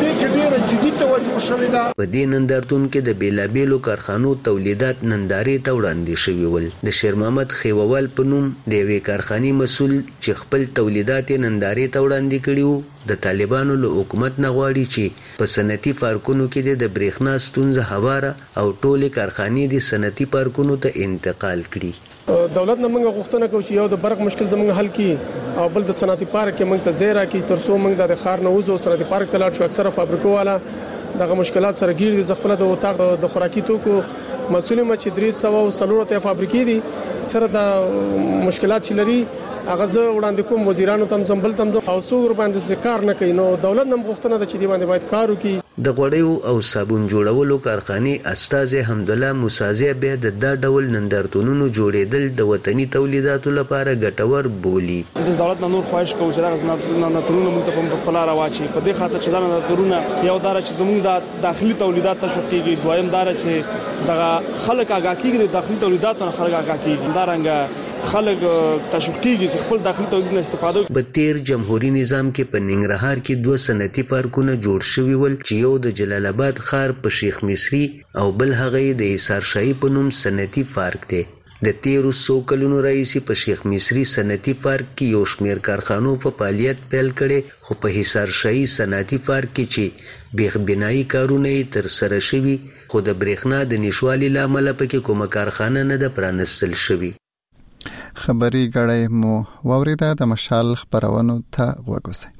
دې نندارتون کې د بیلابېلو کارخانو تولیدات نندارې ته وړاندې شوي ول. د شیر محمد خیووال په نوم د یوې کارخانې مسؤل چې خپل تولیدات نندارې ته وړاندې کړي وو د طالبانو له حکومت نه غواړي چې په صنعتي پارکونو کې د برېښنا ستونزه هواره او ټولې کارخانې د صنعتي پارکونو ته انتقال کړي. دولت نه موږ غوښتنه کوو چې یو د برق مشکل زموږ حل کړي او بل د صنعتي پارک کې موږ ته زیرا کې ترڅو موږ د خار نه وځو صنعتي پارک ته لاړ شو. اکثره فابریکو والا دغه مشکلات سره ګیر دي. خپل د وطاق د خوراکي توکو مسولې مچ درې سو او څلور ته فابریکې دي سره د مشکلات چې لري هغه زه وړاندې کوم وزیرانو تم زمبل تم او څو باندې کار نه کوي. نو دولت نم غوښتنه د چې دی باندې باید کار وکړي. د غوړیو او صابون جوړولو کارخانې استاذ حمد الله موسازی به د دا ډول نندارتونونو جوړېدل د وطني تولیداتو لپاره ګټور بولی. د دولت نور خواهش کوي چې دا نندارتونونه موږ ته په لار واچي په دې خاطر چې دا نندارتونونه یو دار چې زموږ د داخلي تولیدات تشویق کیږي، دویم دار چې د خلک آگاه کیږي د داخلي تولیداتو نه خلک آگاه کیږي، دا رنګ خلک تشویق کیږي چې خپل داخلي تولید نه استفاده وکړي. په تیر جمهوریت نظام کې په ننګرهار کې دوه صنعتي پارکونه جوړ شوي ول چې یو د جلال آباد ښار په شیخ مصری او بل هغه د حصار شاهي په نوم صنعتي پارک دی. د تیرو څو کلونو راهیسې په شیخ مصری صنعتي پارک کې یو شمېر کارخانو په فعالیت پیل کړي، خو په حصار شاهي صنعتي پارک کې چې بیخ بنایي کارونه یې ترسره شوي خو د برېښنا د نشوالي له امله پکې کومه کارخانه نه ده پرانستل شوې. خبري غړې مو واوریده. د مشال خبرونو ته وګورئ.